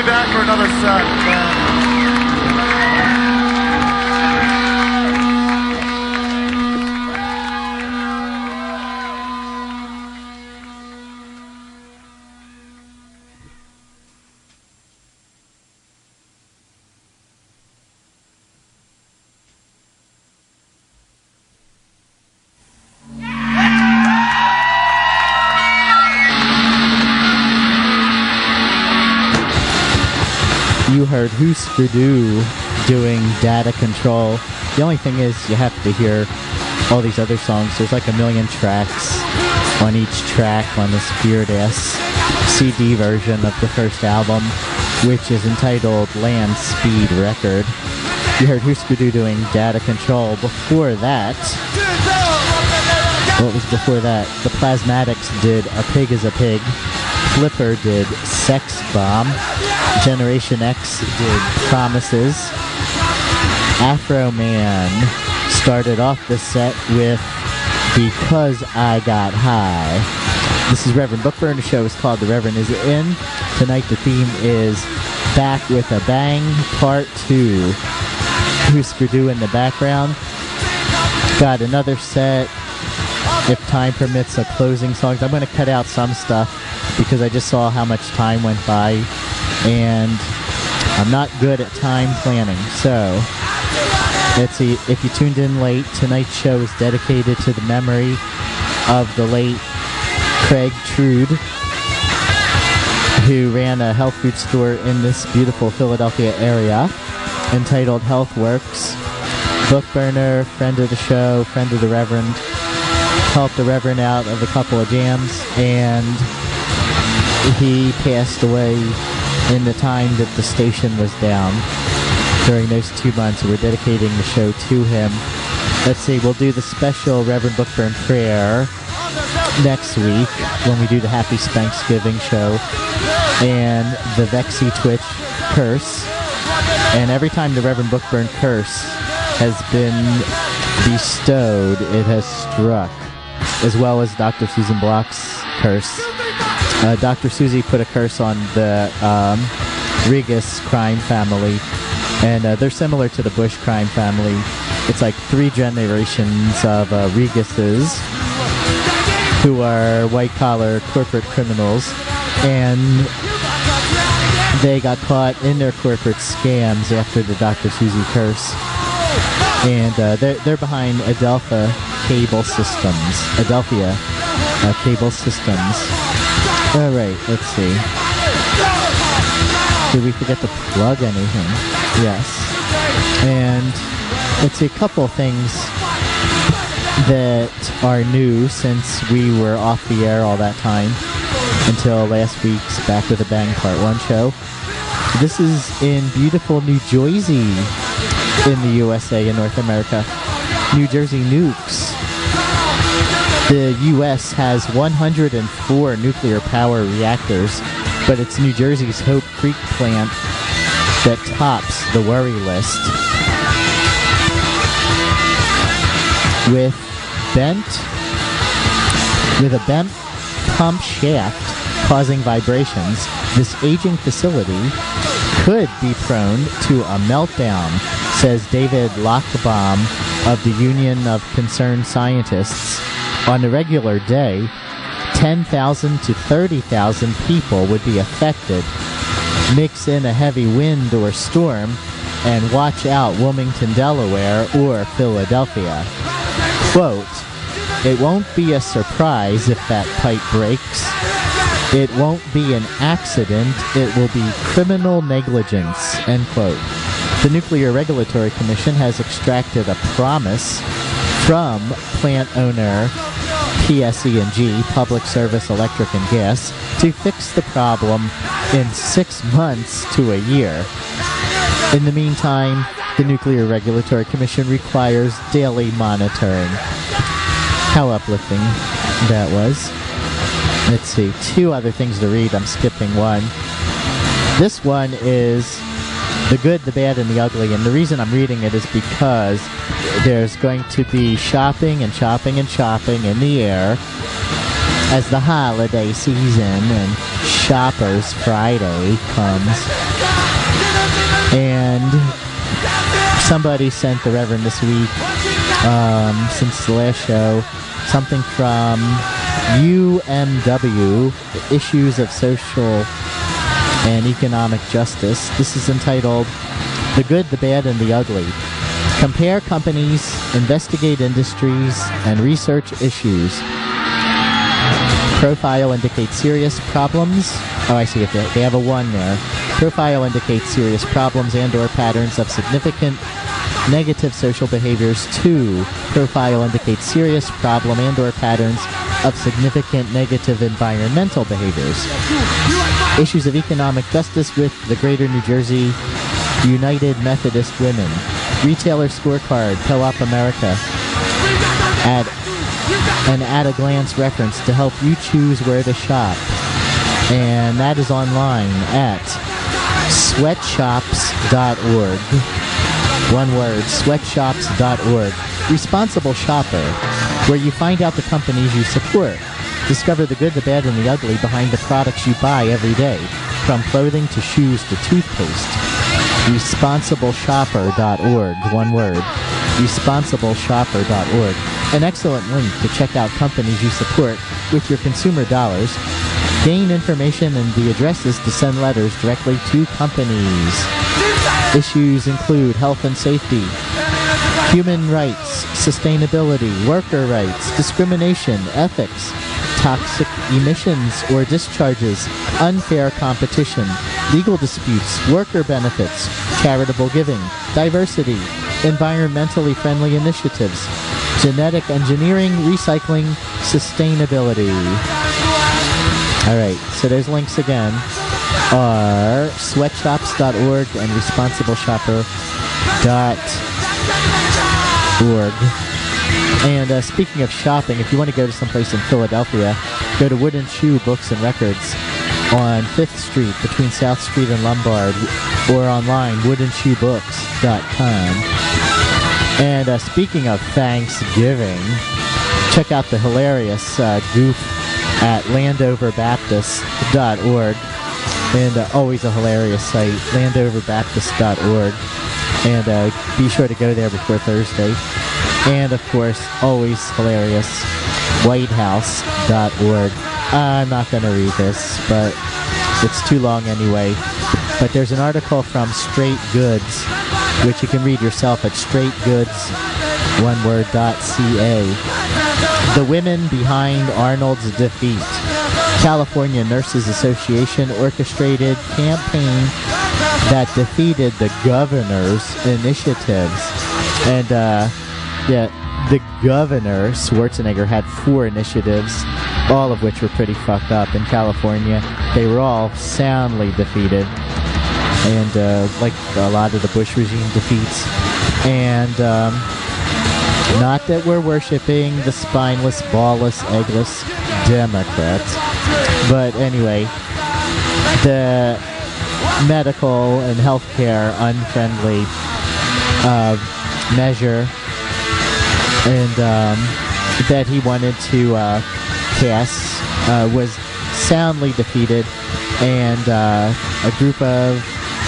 back for another set. You heard Husker Du doing Data Control. The only thing is you have to hear all these other songs. There's like a million tracks on each track on this weird-ass CD version of the first album, which is entitled Land Speed Record. You heard Husker Du doing Data Control. Before that, what was before that? The Plasmatics did A Pig is a Pig. Flipper did Sex Bomb. Generation X did Promises. Afro Man started off the set with Because I Got High. This is Reverend Bookburn. The show is called The Reverend Is In. Tonight the theme is Back with a Bang Part 2. Husker Du in the background. Got another set, if time permits, of closing songs. I'm going to cut out some stuff because I just saw how much time went by, and I'm not good at time planning. So, let's see, if you tuned in late, tonight's show is dedicated to the memory of the late Craig Trude, who ran a health food store in this beautiful Philadelphia area entitled HealthWorks. Book burner, friend of the show, friend of the Reverend, helped the Reverend out of a couple of jams, and he passed away in the time that the station was down during those 2 months. We're dedicating the show to him. Let's see, we'll do the special Reverend Bookburn prayer next week when we do the Happy Thanksgiving show and the Vexy Twitch curse. And every time the Reverend Bookburn curse has been bestowed, it has struck, as well as Dr. Susan Block's curse. Dr. Susie put a curse on the Regas crime family, and they're similar to the Bush crime family. It's like 3 generations of Regases who are white-collar corporate criminals, and they got caught in their corporate scams after the Dr. Susie curse. And they're behind Adelphia Cable Systems. Adelphia Cable Systems. All right, let's see. Did we forget to plug anything? Yes. And let's see, a couple of things that are new since we were off the air all that time until last week's Back with a Bang Part 1 show. This is in beautiful New Jersey in the USA, in North America. New Jersey nukes. The U.S. has 104 nuclear power reactors, but it's New Jersey's Hope Creek plant that tops the worry list. With a bent pump shaft causing vibrations, this aging facility could be prone to a meltdown, says David Lockbaum of the Union of Concerned Scientists. On a regular day, 10,000 to 30,000 people would be affected. Mix in a heavy wind or storm, and watch out Wilmington, Delaware, or Philadelphia. Quote, "It won't be a surprise if that pipe breaks. It won't be an accident. It will be criminal negligence," end quote. The Nuclear Regulatory Commission has extracted a promise from plant owner PSE&G, Public Service Electric and Gas, to fix the problem in 6 months to a year. In the meantime, the Nuclear Regulatory Commission requires daily monitoring. How uplifting that was. Let's see, 2 other things to read. I'm skipping one. This one is The Good, the Bad, and the Ugly, and the reason I'm reading it is because there's going to be shopping and shopping and shopping in the air as the holiday season, and Shoppers Friday comes. And somebody sent the Reverend this week, since the last show, something from UMW, Issues of Social and Economic Justice. This is entitled The Good, the Bad, and the Ugly. Compare companies, investigate industries, and research issues. Profile indicates serious problems. Oh, I see it. They have a 1 there. Profile indicates serious problems and or patterns of significant negative social behaviors. 2. Profile indicates serious problem and or patterns of significant negative environmental behaviors. Issues of economic justice with the Greater New Jersey United Methodist Women. Retailer scorecard, Co-op America. An at-a-glance reference to help you choose where to shop. And that is online at sweatshops.org. One word, sweatshops.org. Responsible Shopper, where you find out the companies you support. Discover the good, the bad, and the ugly behind the products you buy every day, from clothing to shoes to toothpaste. ResponsibleShopper.org. One word, ResponsibleShopper.org. An excellent link to check out companies you support with your consumer dollars. Gain information and the addresses to send letters directly to companies. Issues include health and safety, human rights, sustainability, worker rights, discrimination, ethics, toxic emissions or discharges, unfair competition, legal disputes, worker benefits, charitable giving, diversity, environmentally friendly initiatives, genetic engineering, recycling, sustainability. Alright, so there's links again. Are sweatshops.org and responsibleshopper.org. And speaking of shopping, if you want to go to someplace in Philadelphia, go to Wooden Shoe Books and Records on 5th Street between South Street and Lombard, or online, woodenshoebooks.com. And speaking of Thanksgiving, check out the hilarious goof at landoverbaptist.org. And always a hilarious site, landoverbaptist.org. And be sure to go there before Thursday. And, of course, always hilarious, whitehouse.org. I'm not going to read this, but it's too long anyway. But there's an article from Straight Goods, which you can read yourself at straightgoods.ca. The women behind Arnold's defeat. California Nurses Association orchestrated campaign that defeated the governor's initiatives. And, the governor, Schwarzenegger, had 4 initiatives, all of which were pretty fucked up. In California, they were all soundly defeated. And, like a lot of the Bush regime defeats. And, not that we're worshiping the spineless, ballless, eggless Democrats. But anyway, the medical and healthcare unfriendly measure and that he wanted to pass was soundly defeated, and a group of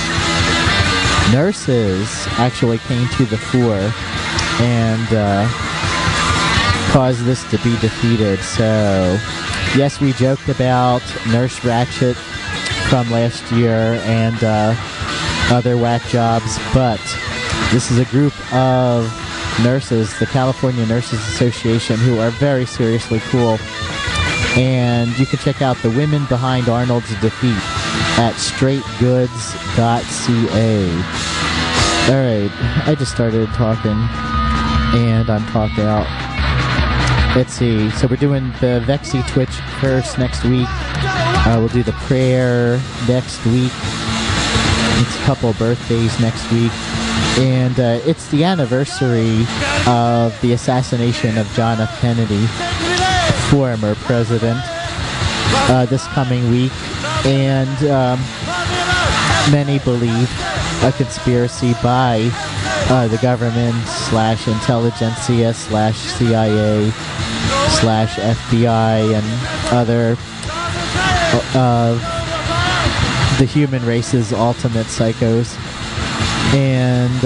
nurses actually came to the fore and caused this to be defeated. So, yes, we joked about Nurse Ratchet from last year and other whack jobs, but this is a group of nurses, the California Nurses Association, who are very seriously cool. And you can check out the women behind Arnold's defeat at straightgoods.ca. Alright, I just started talking, and I'm talked out. Let's see, so we're doing the Vexy Twitch first next week. We'll do the prayer next week. It's a couple birthdays next week. And it's the anniversary of the assassination of John F. Kennedy, former president, this coming week. And many believe a conspiracy by the government / intelligentsia / CIA / FBI and other of the human race's ultimate psychos. And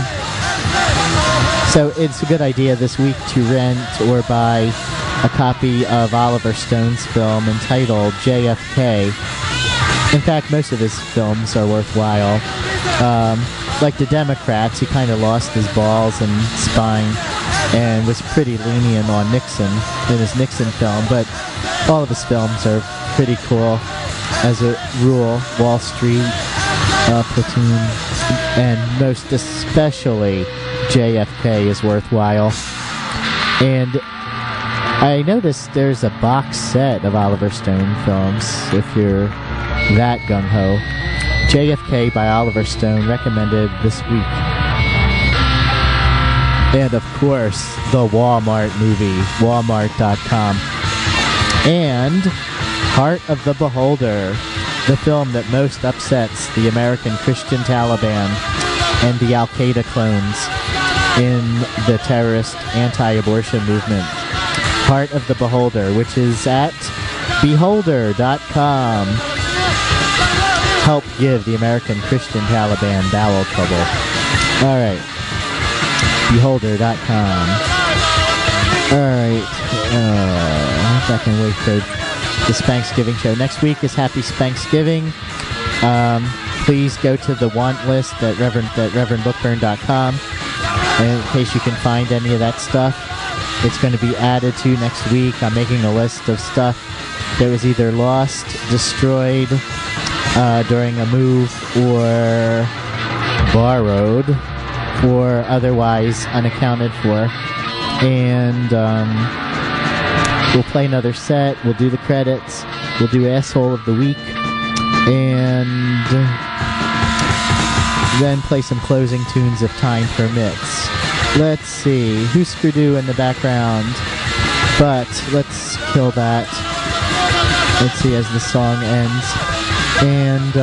so it's a good idea this week to rent or buy a copy of Oliver Stone's film entitled JFK. In fact, most of his films are worthwhile. Like The Democrats, he kind of lost his balls and spine and was pretty lenient on Nixon in his Nixon film, but all of his films are pretty cool. As a rule, Wall Street, Platoon, and most especially JFK is worthwhile. And I noticed there's a box set of Oliver Stone films, if you're that gung-ho. JFK by Oliver Stone, recommended this week. And of course, the Walmart movie, walmart.com. And Heart of the Beholder, the film that most upsets the American Christian Taliban and the Al-Qaeda clones in the terrorist anti-abortion movement. Heart of the Beholder, which is at beholder.com. Help give the American Christian Taliban bowel trouble. Alright. Beholder.com. Alright. If I can wait for the Spanksgiving show. Next week is Happy Spanksgiving. Please go to the want list at reverendbookburn.com in case you can find any of that stuff. It's going to be added to next week. I'm making a list of stuff that was either lost, destroyed during a move, or borrowed, or otherwise unaccounted for. And we'll play another set. We'll do the credits. We'll do Asshole of the Week. And then play some closing tunes if time permits. Let's see. Husker-Du in the background. But let's kill that. Let's see as the song ends. And,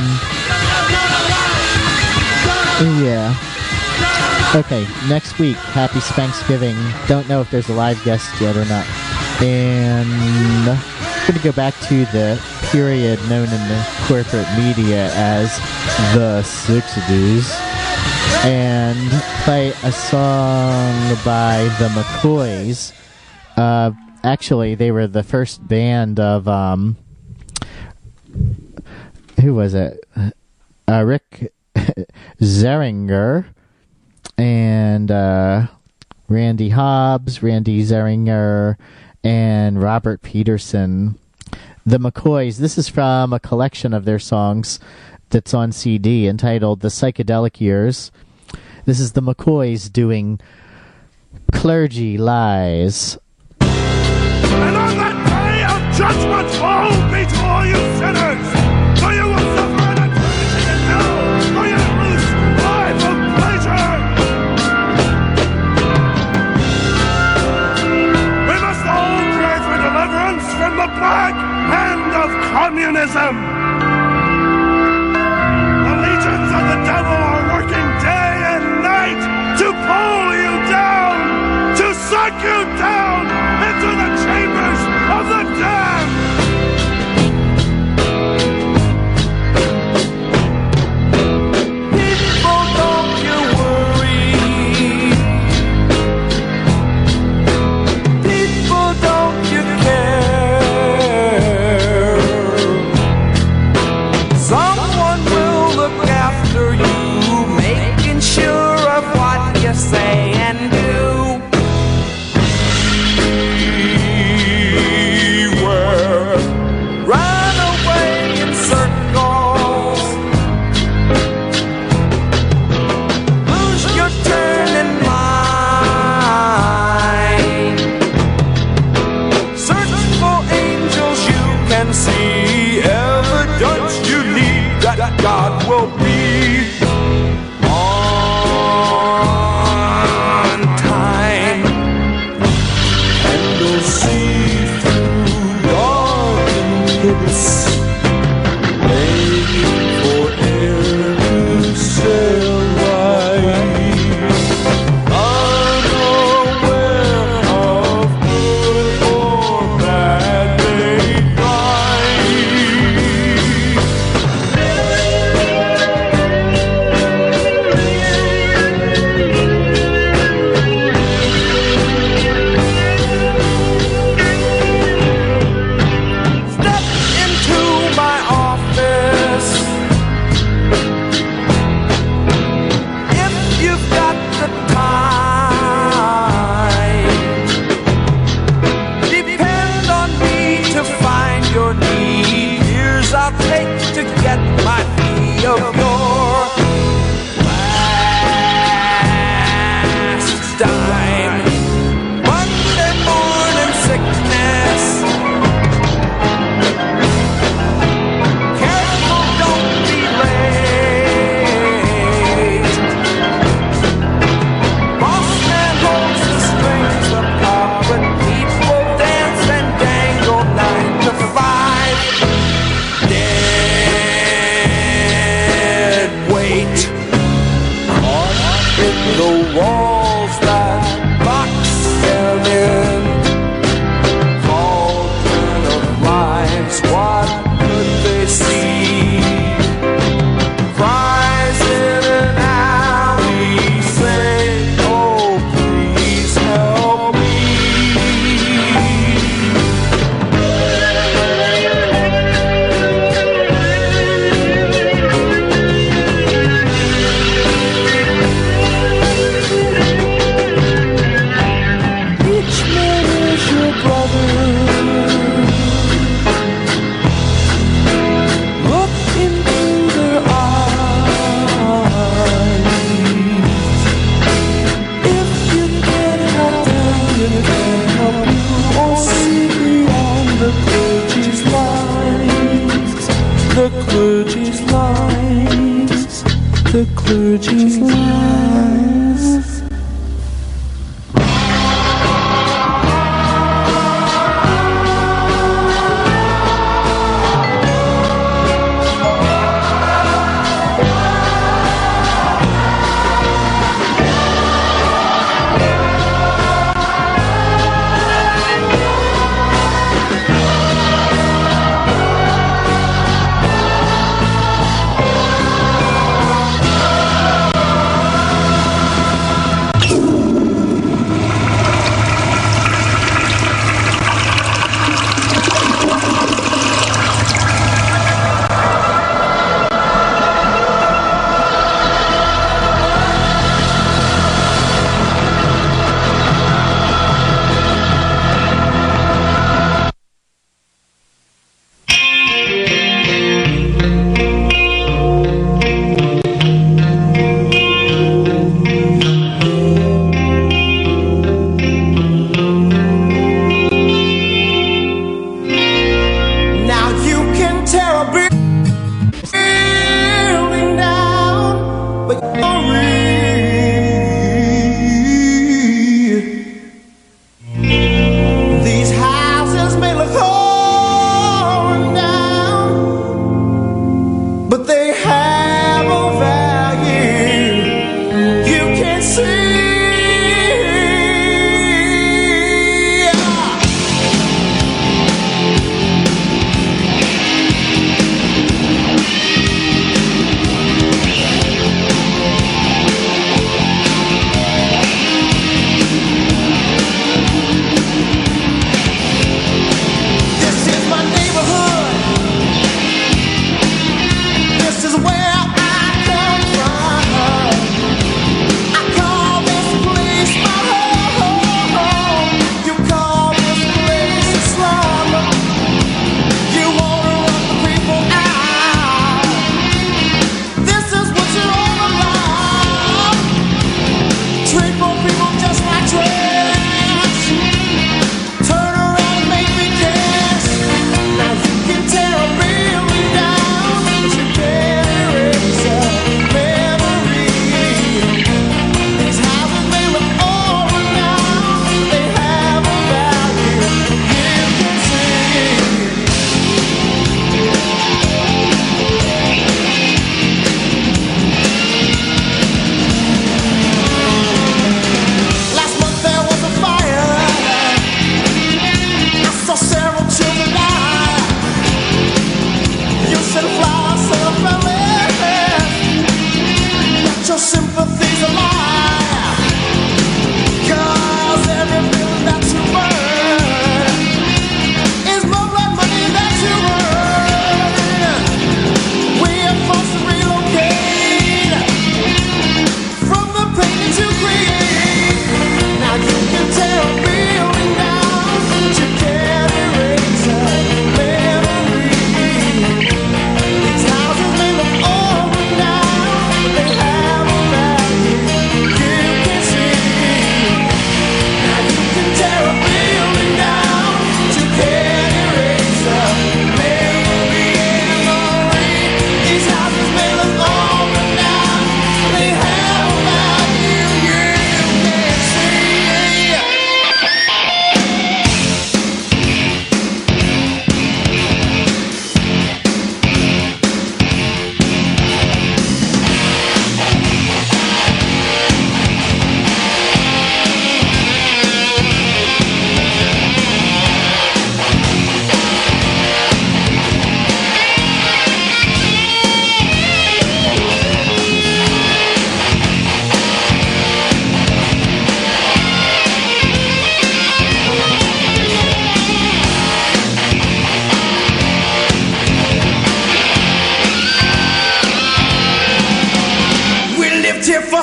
yeah. Okay, next week, Happy Spanksgiving. Don't know if there's a live guest yet or not. And I'm going to go back to the period known in the corporate media as the 60s and play a song by the McCoys. Actually, they were the first band of, who was it? Rick Zeringer and Randy Hobbs, Randy Zeringer, and Robert Peterson. The McCoys, this is from a collection of their songs that's on CD entitled The Psychedelic Years. This is the McCoys doing Clergy Lies. And on that day of judgment fall be to all you sinners, for you will suffer an eternity in hell, for your loose life of pleasure. We must all pray for deliverance from the black hand of communism. The legions of the devil are working day and night to pull you down, to suck you down into the chambers of the damned. People, don't you worry. People, don't you care. Someone will look after you, making sure of what you say and do. Run away in circles, lose your turn in mind. Search for angels you can see, evidence you need that God will be on time, and will see through darkness, waiting for air to sail right. Unaware of good or bad they find. of your last dime. Monday morning sickness. Careful, don't be late. Boss man holds the strings of pop and people dance and dangle 9 to 5. Dead weight caught in the walls that box them in. Cauldron of lives, what could they see? Cries in an alley say, oh please help me. Each man is your brother. Look into their eyes. If you can't help them, you can't help you or see beyond the clergy's lies. The clergy's lies. The clergy's lies.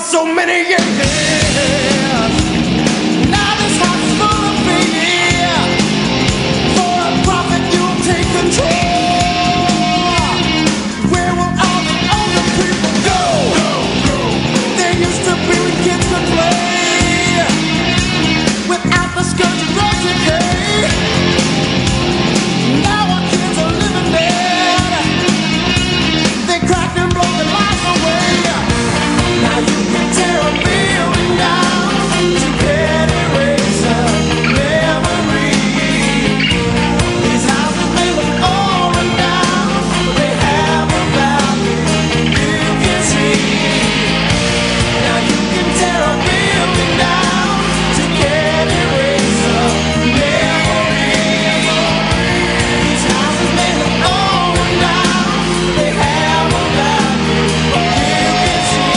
so many years. Now this house is full of fear. For a profit you'll take control. Where will all the older people go? There used to be when kids could play without the scourge of drug decay. Now our kids are living dead. They crack and blow their lives away. Now you can tear a building down to get erase a memory. These houses may look old and down, but they have a value you can see. Now you can tear a building down to get erase a memory. These houses may look old and down, but they have a value you can see.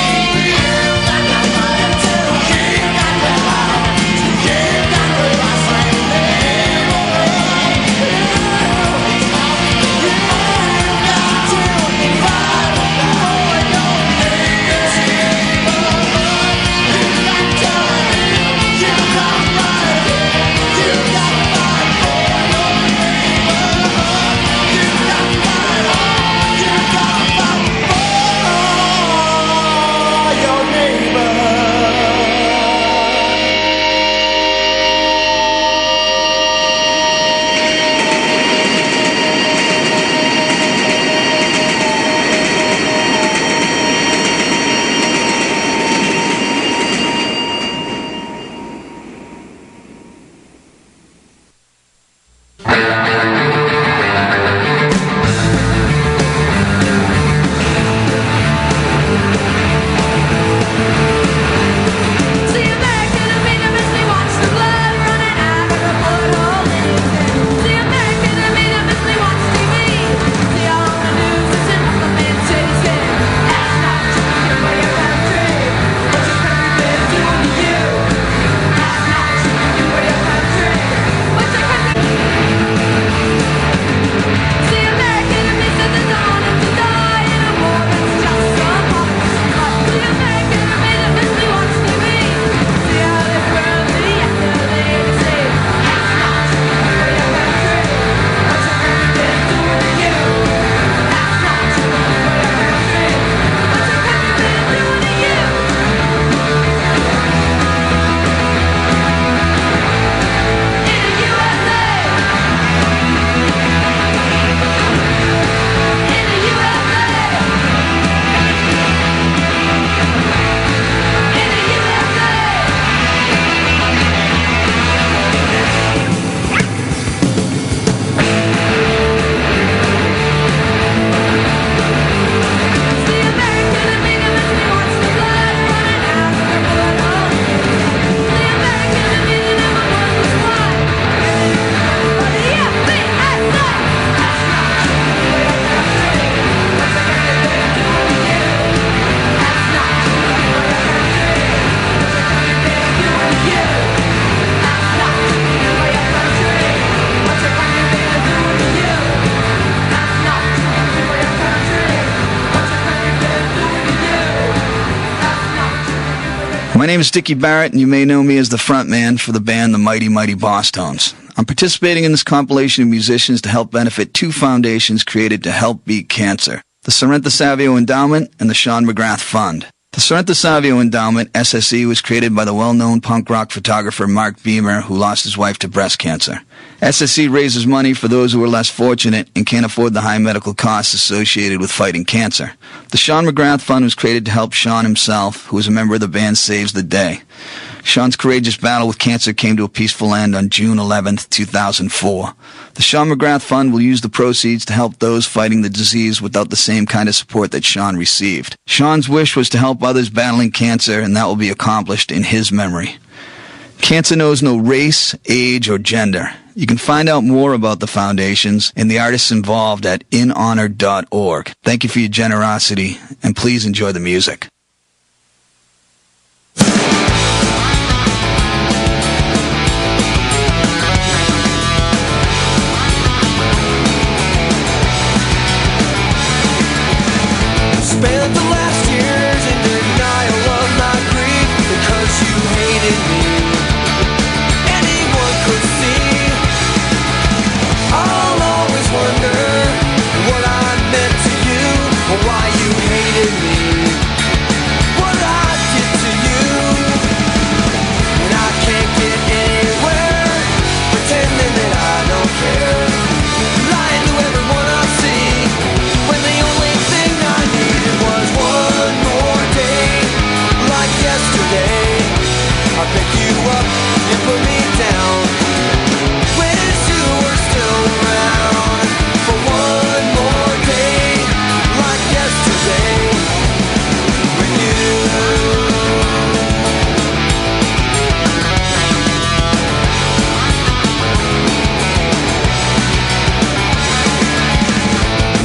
My name is Dickie Barrett, and you may know me as the frontman for the band The Mighty Mighty Bosstones. I'm participating in this compilation of musicians to help benefit two foundations created to help beat cancer: the Sorrento Savio Endowment and the Sean McGrath Fund. The Sorrento Savio Endowment, SSE, was created by the well-known punk rock photographer Mark Beamer, who lost his wife to breast cancer. SSE raises money for those who are less fortunate and can't afford the high medical costs associated with fighting cancer. The Sean McGrath Fund was created to help Sean himself, who is a member of the band Saves the Day. Sean's courageous battle with cancer came to a peaceful end on June 11th, 2004. The Sean McGrath Fund will use the proceeds to help those fighting the disease without the same kind of support that Sean received. Sean's wish was to help others battling cancer, and that will be accomplished in his memory. Cancer knows no race, age, or gender. You can find out more about the foundations and the artists involved at inhonor.org. Thank you for your generosity, and please enjoy the music. Spent the last years in denial of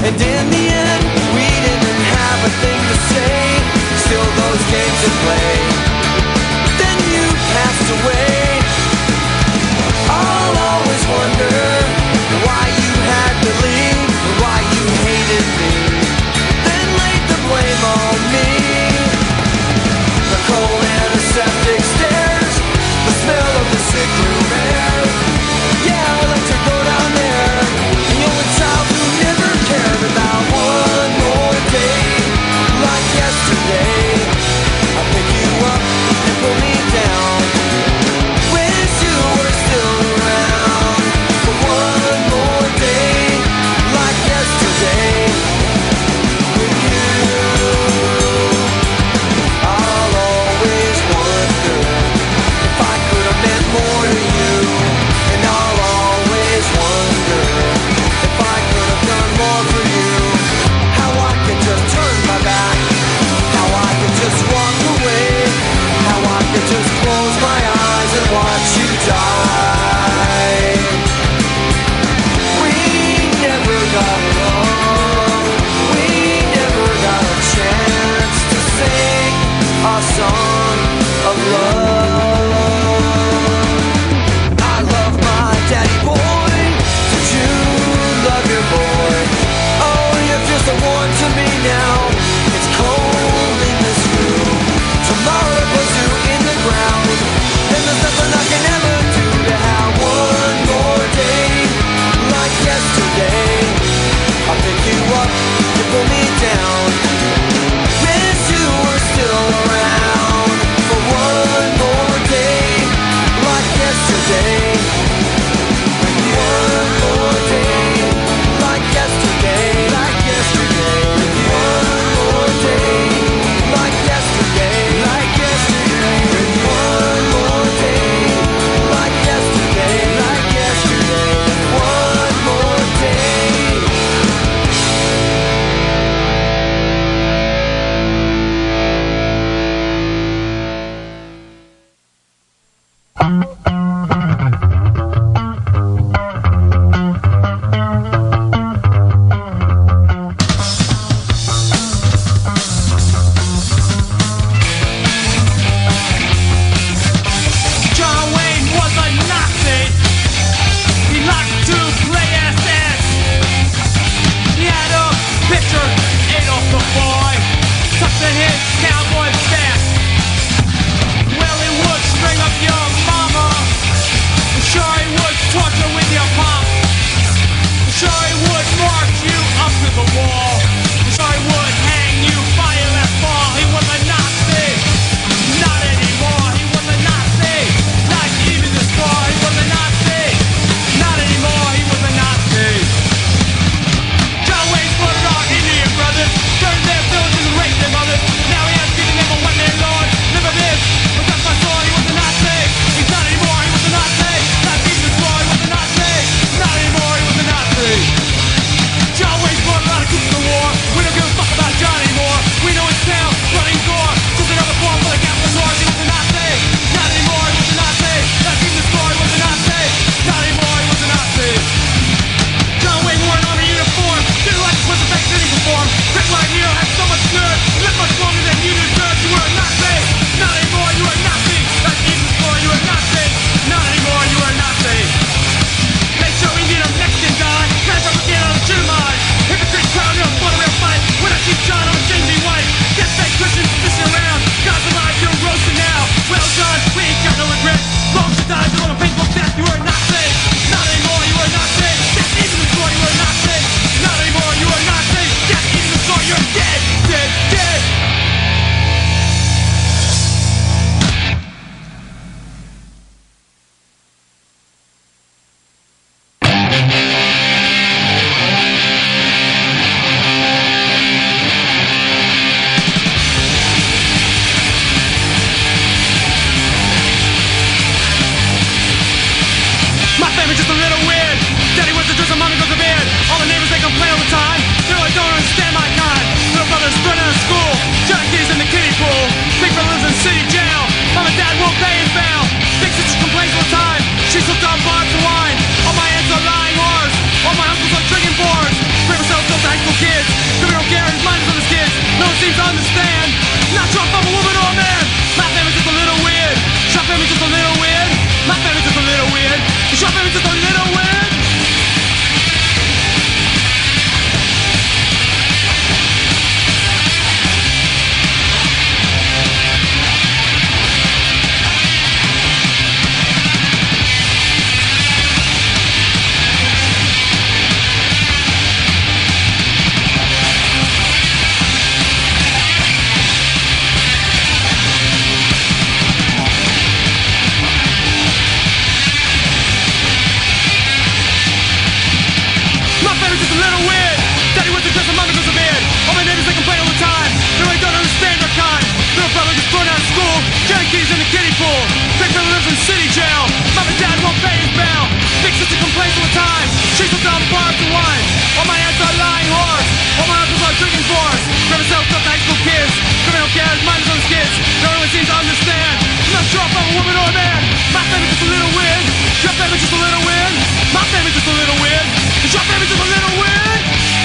And in the end, we didn't have a thing to say. Still those games at play. Then you passed away. I'll always wonder why you had to leave, why you hated me, then laid the blame on me. The cold antiseptic stares, the smell of the sick room air. Yeah, I like to go down there. The only child who never cared about one more day like yesterday. I pick you up and pull me down. Wish you were still around for one more day like yesterday. With you, I'll always wonder if I could have meant more to you. And I'll always wonder if I could have done more for you. How I could just turn my back, how I could just walk away, how I could just close my eyes and watch you die. We never got along, we never got a chance to sing our song of love. I love my daddy boy, did you love your boy? Oh, you're just a one to me now. It's cold in this room. Tomorrow puts you in the ground. And there's nothing I can ever do to have one more day like yesterday. I'll pick you up, you pull me down. Wish you were still around for one more day like yesterday. One more day like yesterday, like yesterday. One more day like yesterday, like yesterday. One more day like yesterday, like yesterday. One more day. John Wayne was a Nazi. He liked to play SS. He had a picture of Adolf the boy tucked in his cowboy vest. Well, he would string up your mama. I'm sure he would torture with your pop. I'm sure he would march you up to the wall. I'm sure he would hang you by your left ball. He was a Nazi. Not anymore. He was a Nazi. Not even this far. He was a Nazi. Not anymore. He was a Nazi. John Wayne slaughtered our Indian brothers, burned their villages and raped their mothers. Now he has given them a one-man lord. Never this, but that's my story. He was a Nazi. He's not anymore. He was a Nazi. Not even this far. He was a Nazi. Not anymore. He was a Nazi. John Wayne slaughtered a lot of cooks in the Never self-taught high school kids. Criminal cares, minds on kids. No one seems to understand. I'm not sure if I'm a woman or a man. My family's just a little weird. Your family's just a little weird. My family's just a little weird. Is your family just a little weird?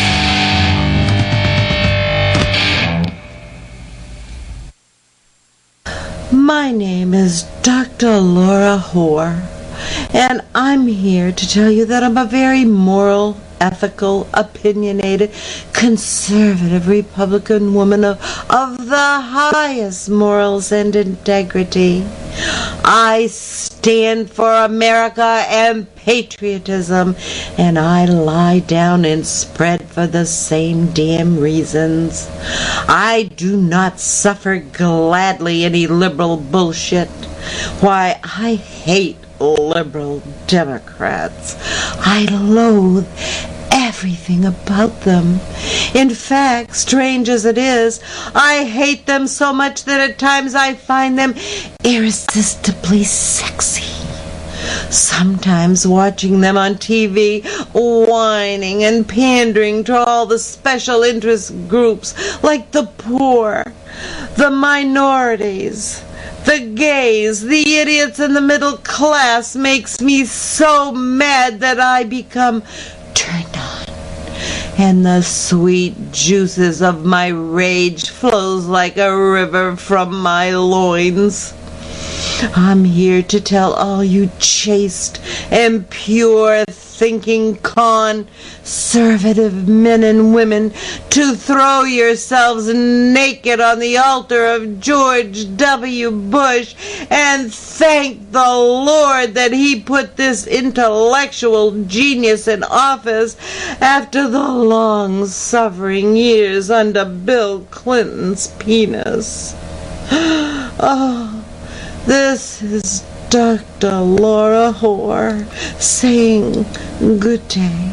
My name is Dr. Laura Hoare, and I'm here to tell you that I'm a very moral, ethical, opinionated, conservative Republican woman of the highest morals and integrity. I stand for America and patriotism, and I lie down and spread for the same damn reasons. I do not suffer gladly any liberal bullshit. Why, I hate liberal Democrats. I loathe everything about them. In fact, strange as it is, I hate them so much that at times I find them irresistibly sexy. Sometimes watching them on TV, whining and pandering to all the special interest groups like the poor, the minorities, the gays, the idiots, and the middle class makes me so mad that I become turned on, and the sweet juices of my rage flows like a river from my loins. I'm here to tell all you chaste and pure thinking conservative men and women to throw yourselves naked on the altar of George W. Bush and thank the Lord that he put this intellectual genius in office after the long-suffering years under Bill Clinton's penis. Oh, this is Dr. Laura Hoare saying good day.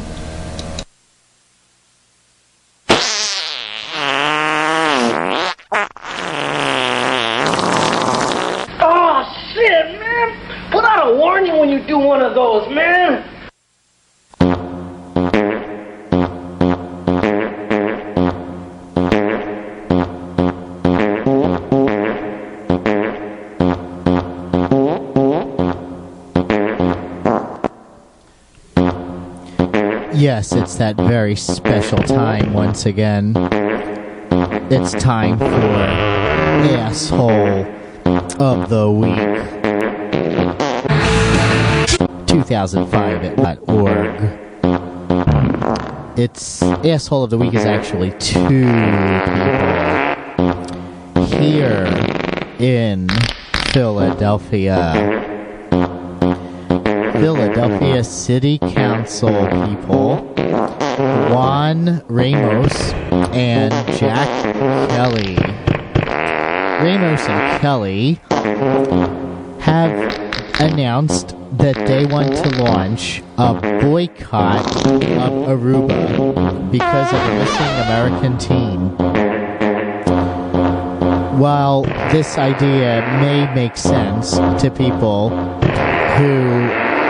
Oh, shit, man! Put out a warning when you do one of those, man! Yes, it's that very special time once again. It's time for Asshole of the Week. 2005 at .org. It's Asshole of the Week is actually two people here in Philadelphia. Philadelphia City Council people Juan Ramos and Jack Kelly. Ramos and Kelly have announced that they want to launch a boycott of Aruba because of a missing American teen. While this idea may make sense to people who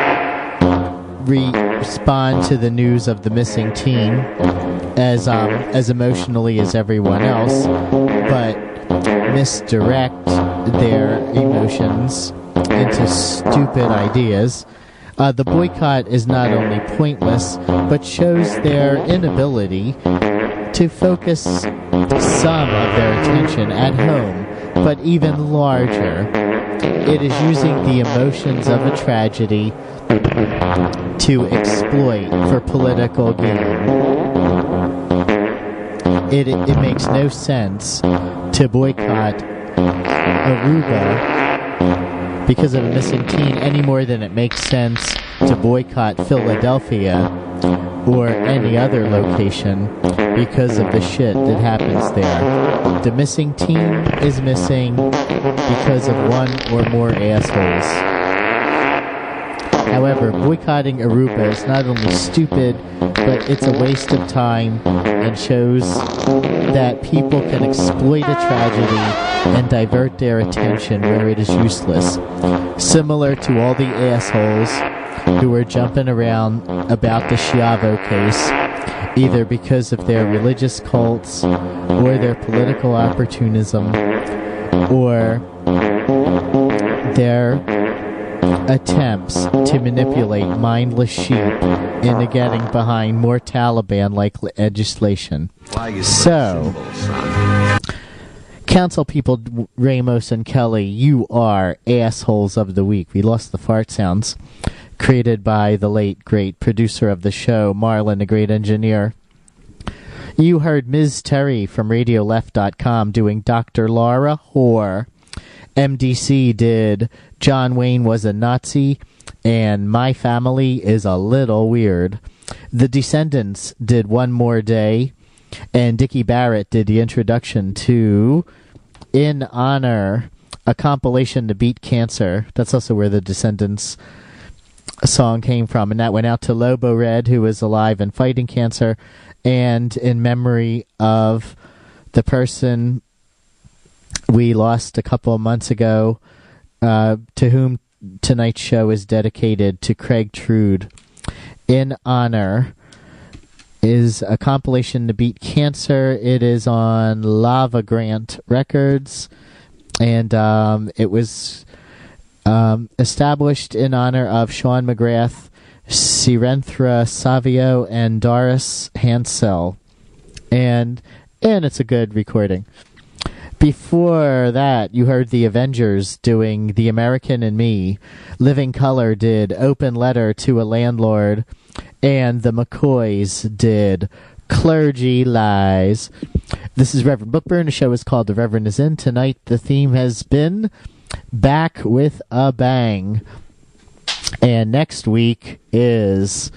respond to the news of the missing teen as emotionally as everyone else, but misdirect their emotions into stupid ideas. The boycott is not only pointless, but shows their inability to focus some of their attention at home, but even larger. It is using the emotions of a tragedy to exploit for political gain. It makes no sense to boycott Aruba because of a missing teen any more than it makes sense to boycott Philadelphia or any other location because of the shit that happens there. The missing teen is missing because of one or more assholes. However, boycotting Aruba is not only stupid, but it's a waste of time and shows that people can exploit a tragedy and divert their attention where it is useless. Similar to all the assholes who are jumping around about the Schiavo case, either because of their religious cults or their political opportunism or their attempts to manipulate mindless sheep into getting behind more Taliban-like legislation. So, Council people Ramos and Kelly, you are assholes of the week. We lost the fart sounds created by the late, great producer of the show, Marlon, the great engineer. You heard Ms. Terry from RadioLeft.com doing Dr. Laura Hoare. MDC did John Wayne Was a Nazi, and My Family is a Little Weird. The Descendants did One More Day, and Dickie Barrett did the introduction to In Honor, a compilation to beat cancer. That's also where the Descendants song came from, and that went out to Lobo Red, who is alive and fighting cancer, and in memory of the person we lost a couple of months ago, to whom tonight's show is dedicated, to Craig Trude. In Honor is a compilation to beat cancer. It is on Lava Grant Records, and it was established in honor of Sean McGrath, Sirenthra Savio, and Doris Hansel, and it's a good recording. Before that, you heard the Avengers doing The American and Me. Living Color did Open Letter to a Landlord, and the McCoys did Clergy Lies. This is Reverend Bookburn. The show is called The Reverend Is In. Tonight, the theme has been Back with a Bang. And next week is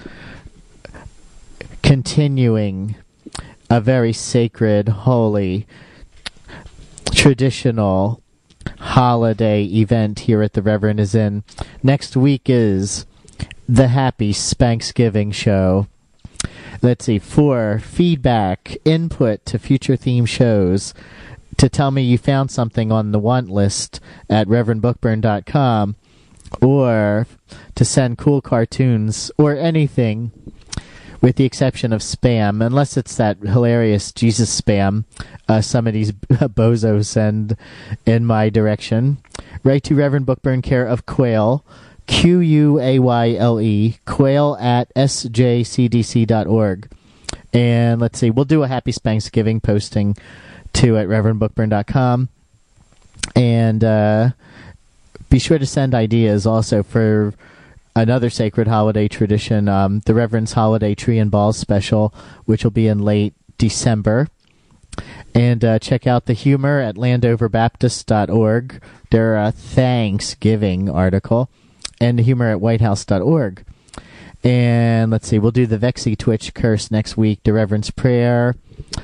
continuing a very sacred, holy, traditional holiday event here at The Reverend Is In. Next week is the Happy Spanksgiving Show. Let's see, for feedback, input to future theme shows, to tell me you found something on the want list at reverendbookburn.com, or to send cool cartoons or anything, with the exception of spam, unless it's that hilarious Jesus spam some of these bozos send in my direction. Write to Reverend Bookburn, care of Quayle, Quayle, Quayle at sjcdc.org. And let's see, we'll do a Happy Spanksgiving posting too at reverendbookburn.com. And be sure to send ideas also for another sacred holiday tradition, the Reverend's Holiday Tree and Balls special, which will be in late December. And check out the humor at landoverbaptist.org, their Thanksgiving article, and the humor at whitehouse.org. And let's see, we'll do the Vexy Twitch curse next week, the Reverend's Prayer,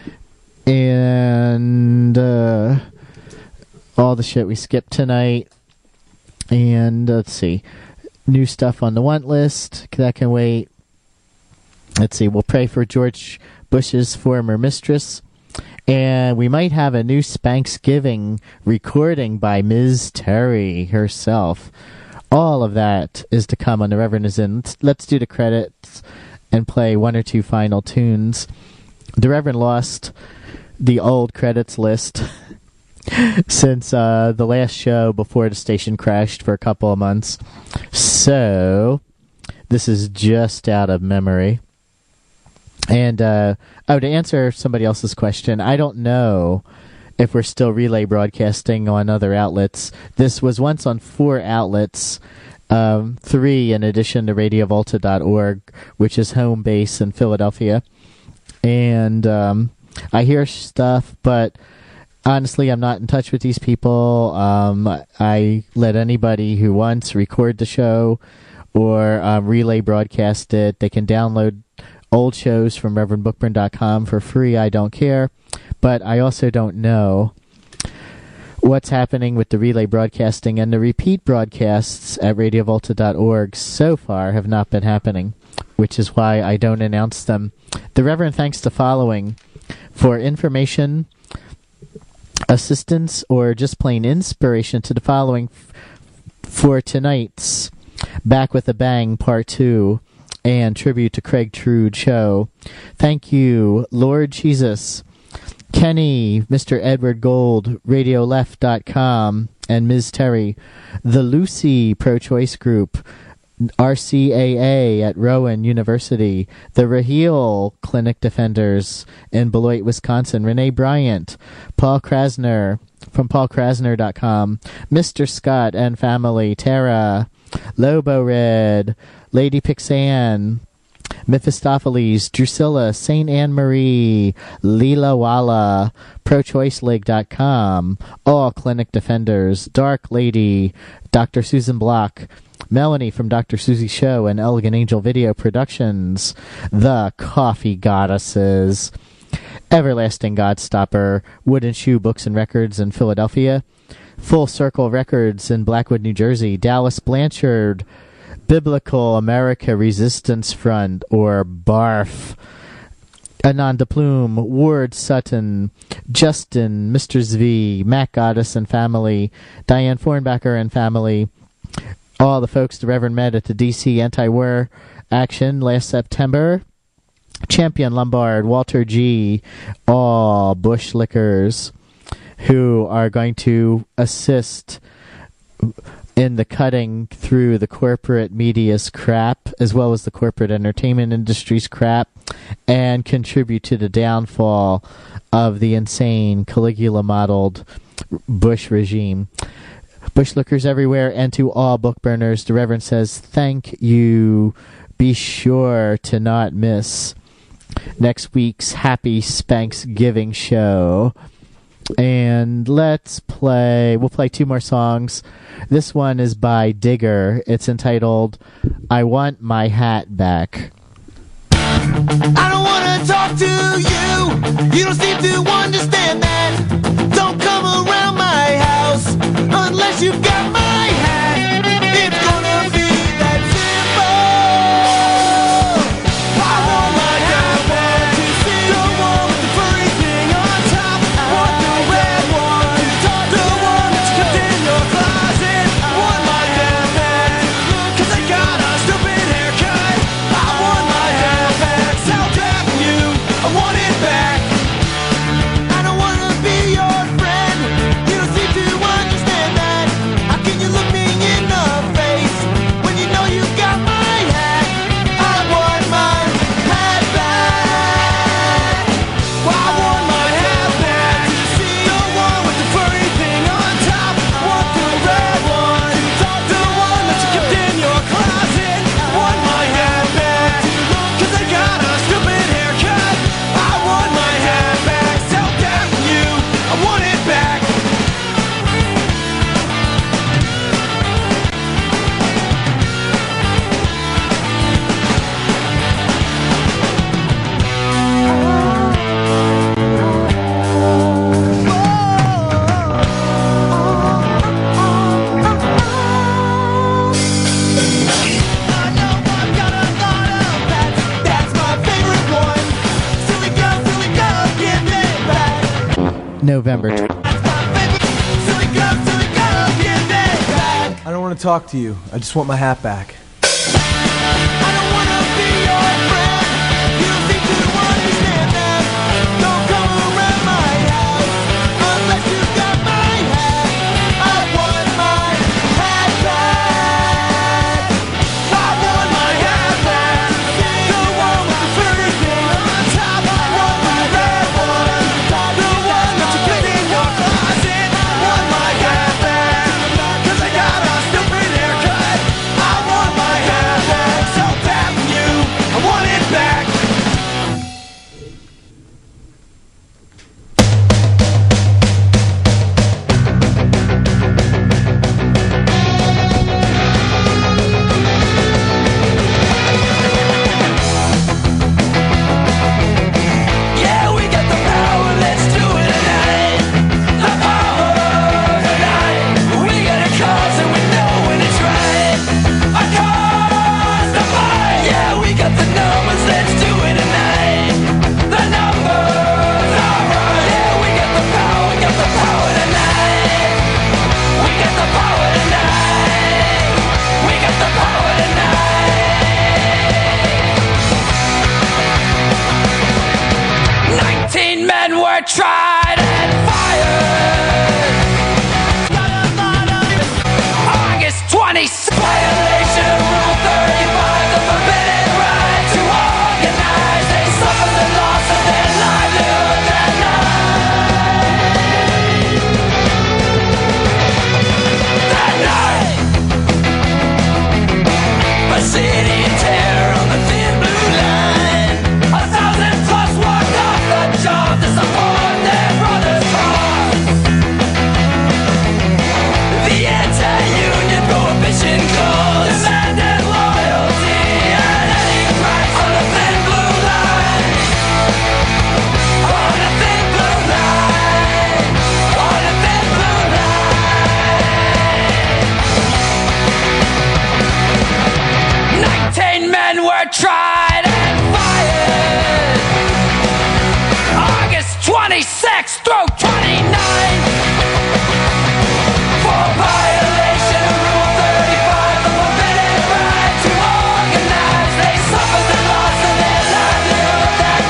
and all the shit we skipped tonight. And let's see, new stuff on the want list that can wait. Let's see, we'll pray for George Bush's former mistress, and we might have a new Spanksgiving recording by Ms. Terry herself. All of that is to come on The Reverend Is In. Let's do the credits and play one or two final tunes. The Reverend lost the old credits list since the last show before the station crashed for a couple of months. So, this is just out of memory. And, to answer somebody else's question, I don't know if we're still relay broadcasting on other outlets. This was once on 4 outlets, 3 in addition to RadioVolta.org, which is home base in Philadelphia. And I hear stuff, but honestly, I'm not in touch with these people. I let anybody who wants record the show or relay broadcast it. They can download old shows from reverendbookburn.com for free. I don't care. But I also don't know what's happening with the relay broadcasting, and the repeat broadcasts at radiovolta.org so far have not been happening, which is why I don't announce them. The Reverend thanks the following for information, assistance, or just plain inspiration to the following for tonight's Back with a Bang Part 2, and Tribute to Craig Trude Show. Thank you, Lord Jesus, Kenny, Mr. Edward Gold, RadioLeft.com, and Ms. Terry, the Lucy Pro-Choice Group, RCAA at Rowan University, the Raheel Clinic Defenders in Beloit, Wisconsin, Renee Bryant, Paul Krasner from paulkrasner.com, Mr. Scott and family, Tara, Lobo Red, Lady Pixan, Mephistopheles, Drusilla, St. Anne Marie, Leela Walla, ProChoiceLeague.com, All Clinic Defenders, Dark Lady, Dr. Susan Block, Melanie from Dr. Susie Show and Elegant Angel Video Productions, The Coffee Goddesses, Everlasting Godstopper, Wooden Shoe Books and Records in Philadelphia, Full Circle Records in Blackwood, New Jersey, Dallas Blanchard, Biblical America Resistance Front, or BARF, Ananda Plume, Ward Sutton, Justin, Mr. Zvi, Mac Goddess and family, Diane Fornbacher and family, all the folks the Reverend met at the D.C. anti-war action last September, Champion Lombard, Walter G., all Bush Liquors, who are going to assist in the cutting through the corporate media's crap, as well as the corporate entertainment industry's crap, and contribute to the downfall of the insane Caligula-modeled Bush regime. Bush Liquors everywhere, and to all book burners, the Reverend says thank you. Be sure to not miss next week's Happy Spanksgiving show. And we'll play two more songs. This one is by Digger. It's entitled, I Want My Hat Back. I don't wanna talk to you. You don't seem to understand that. Don't come around my house unless you've got my hat. It's gonna be that simple. I want my hat back. The one with the furry thing on top. I want the red one. The one that you kept in your closet. I want my hat back. 'Cause I got a stupid haircut. I want my hat back. South Avenue, I want it back. I don't wanna be your friend. You don't seem to understand that. How can you look me in the face when you know you got my hat? I want my hat back. I want my hat back. The one with the furry thing on top. I want the red one. The one that you kept in your closet. I want my hat back. 'Cause I got a stupid haircut. I want my hat back. South Avenue, I want it back. That's my favorite one. Silly girl, give it back. November Silly girl, give it back. I don't want to talk to you. I just want my hat back. I don't wanna be your friend. You don't seem to understand that. Don't come around my house unless you got my hat. I want my hat back. I want my hat back. The one with the furry thing on top. I want the red one. The one that you kept in your closet. I want my hat back. 'Cause I got a stupid haircut. I want were tried and fired. August 26th, violation of Rule 35, the forbidden right to organize. They suffered the loss of their livelihood that night. A city in terror on the thin blue line. 1,000 plus walked off the job to support their brother's cause. The anti-union prohibition cause demanded loyalty at any price on the thin blue line. On the thin blue line. On the thin blue line. 19 men were tried and fired. August 26th through 29th. For violation of Rule 35, the forbidden right to organize. They suffered the loss of their livelihood that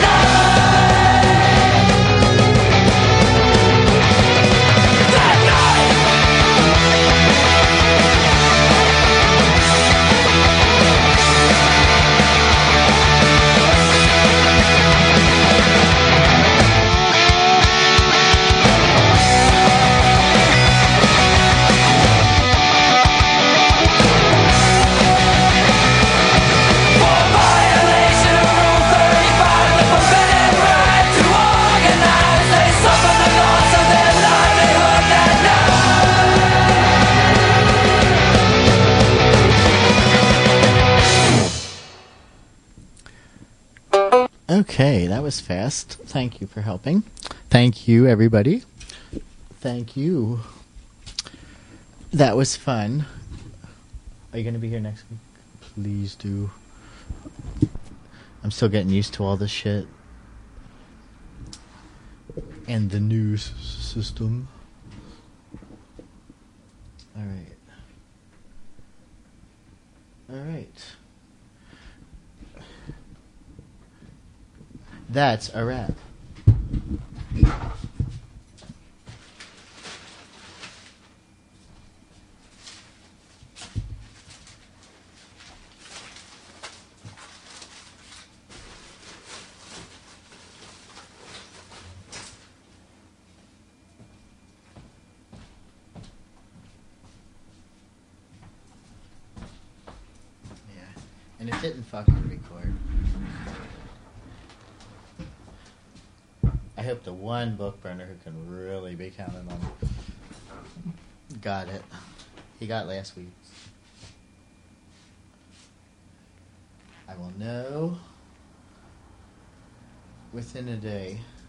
night. That night. For violation of Rule 35, the forbidden right to organize. They suffered the loss of their livelihood that Okay, that was fast. Thank you for helping. Thank you, everybody. Thank you. That was fun. Are you going to be here next week? Please do. I'm still getting used to all this shit. And the news system. Alright. Alright. That's a wrap. Yeah, and it didn't fucking record. I hope the one book burner who can really be counted on got it. He got last week's. I will know within a day.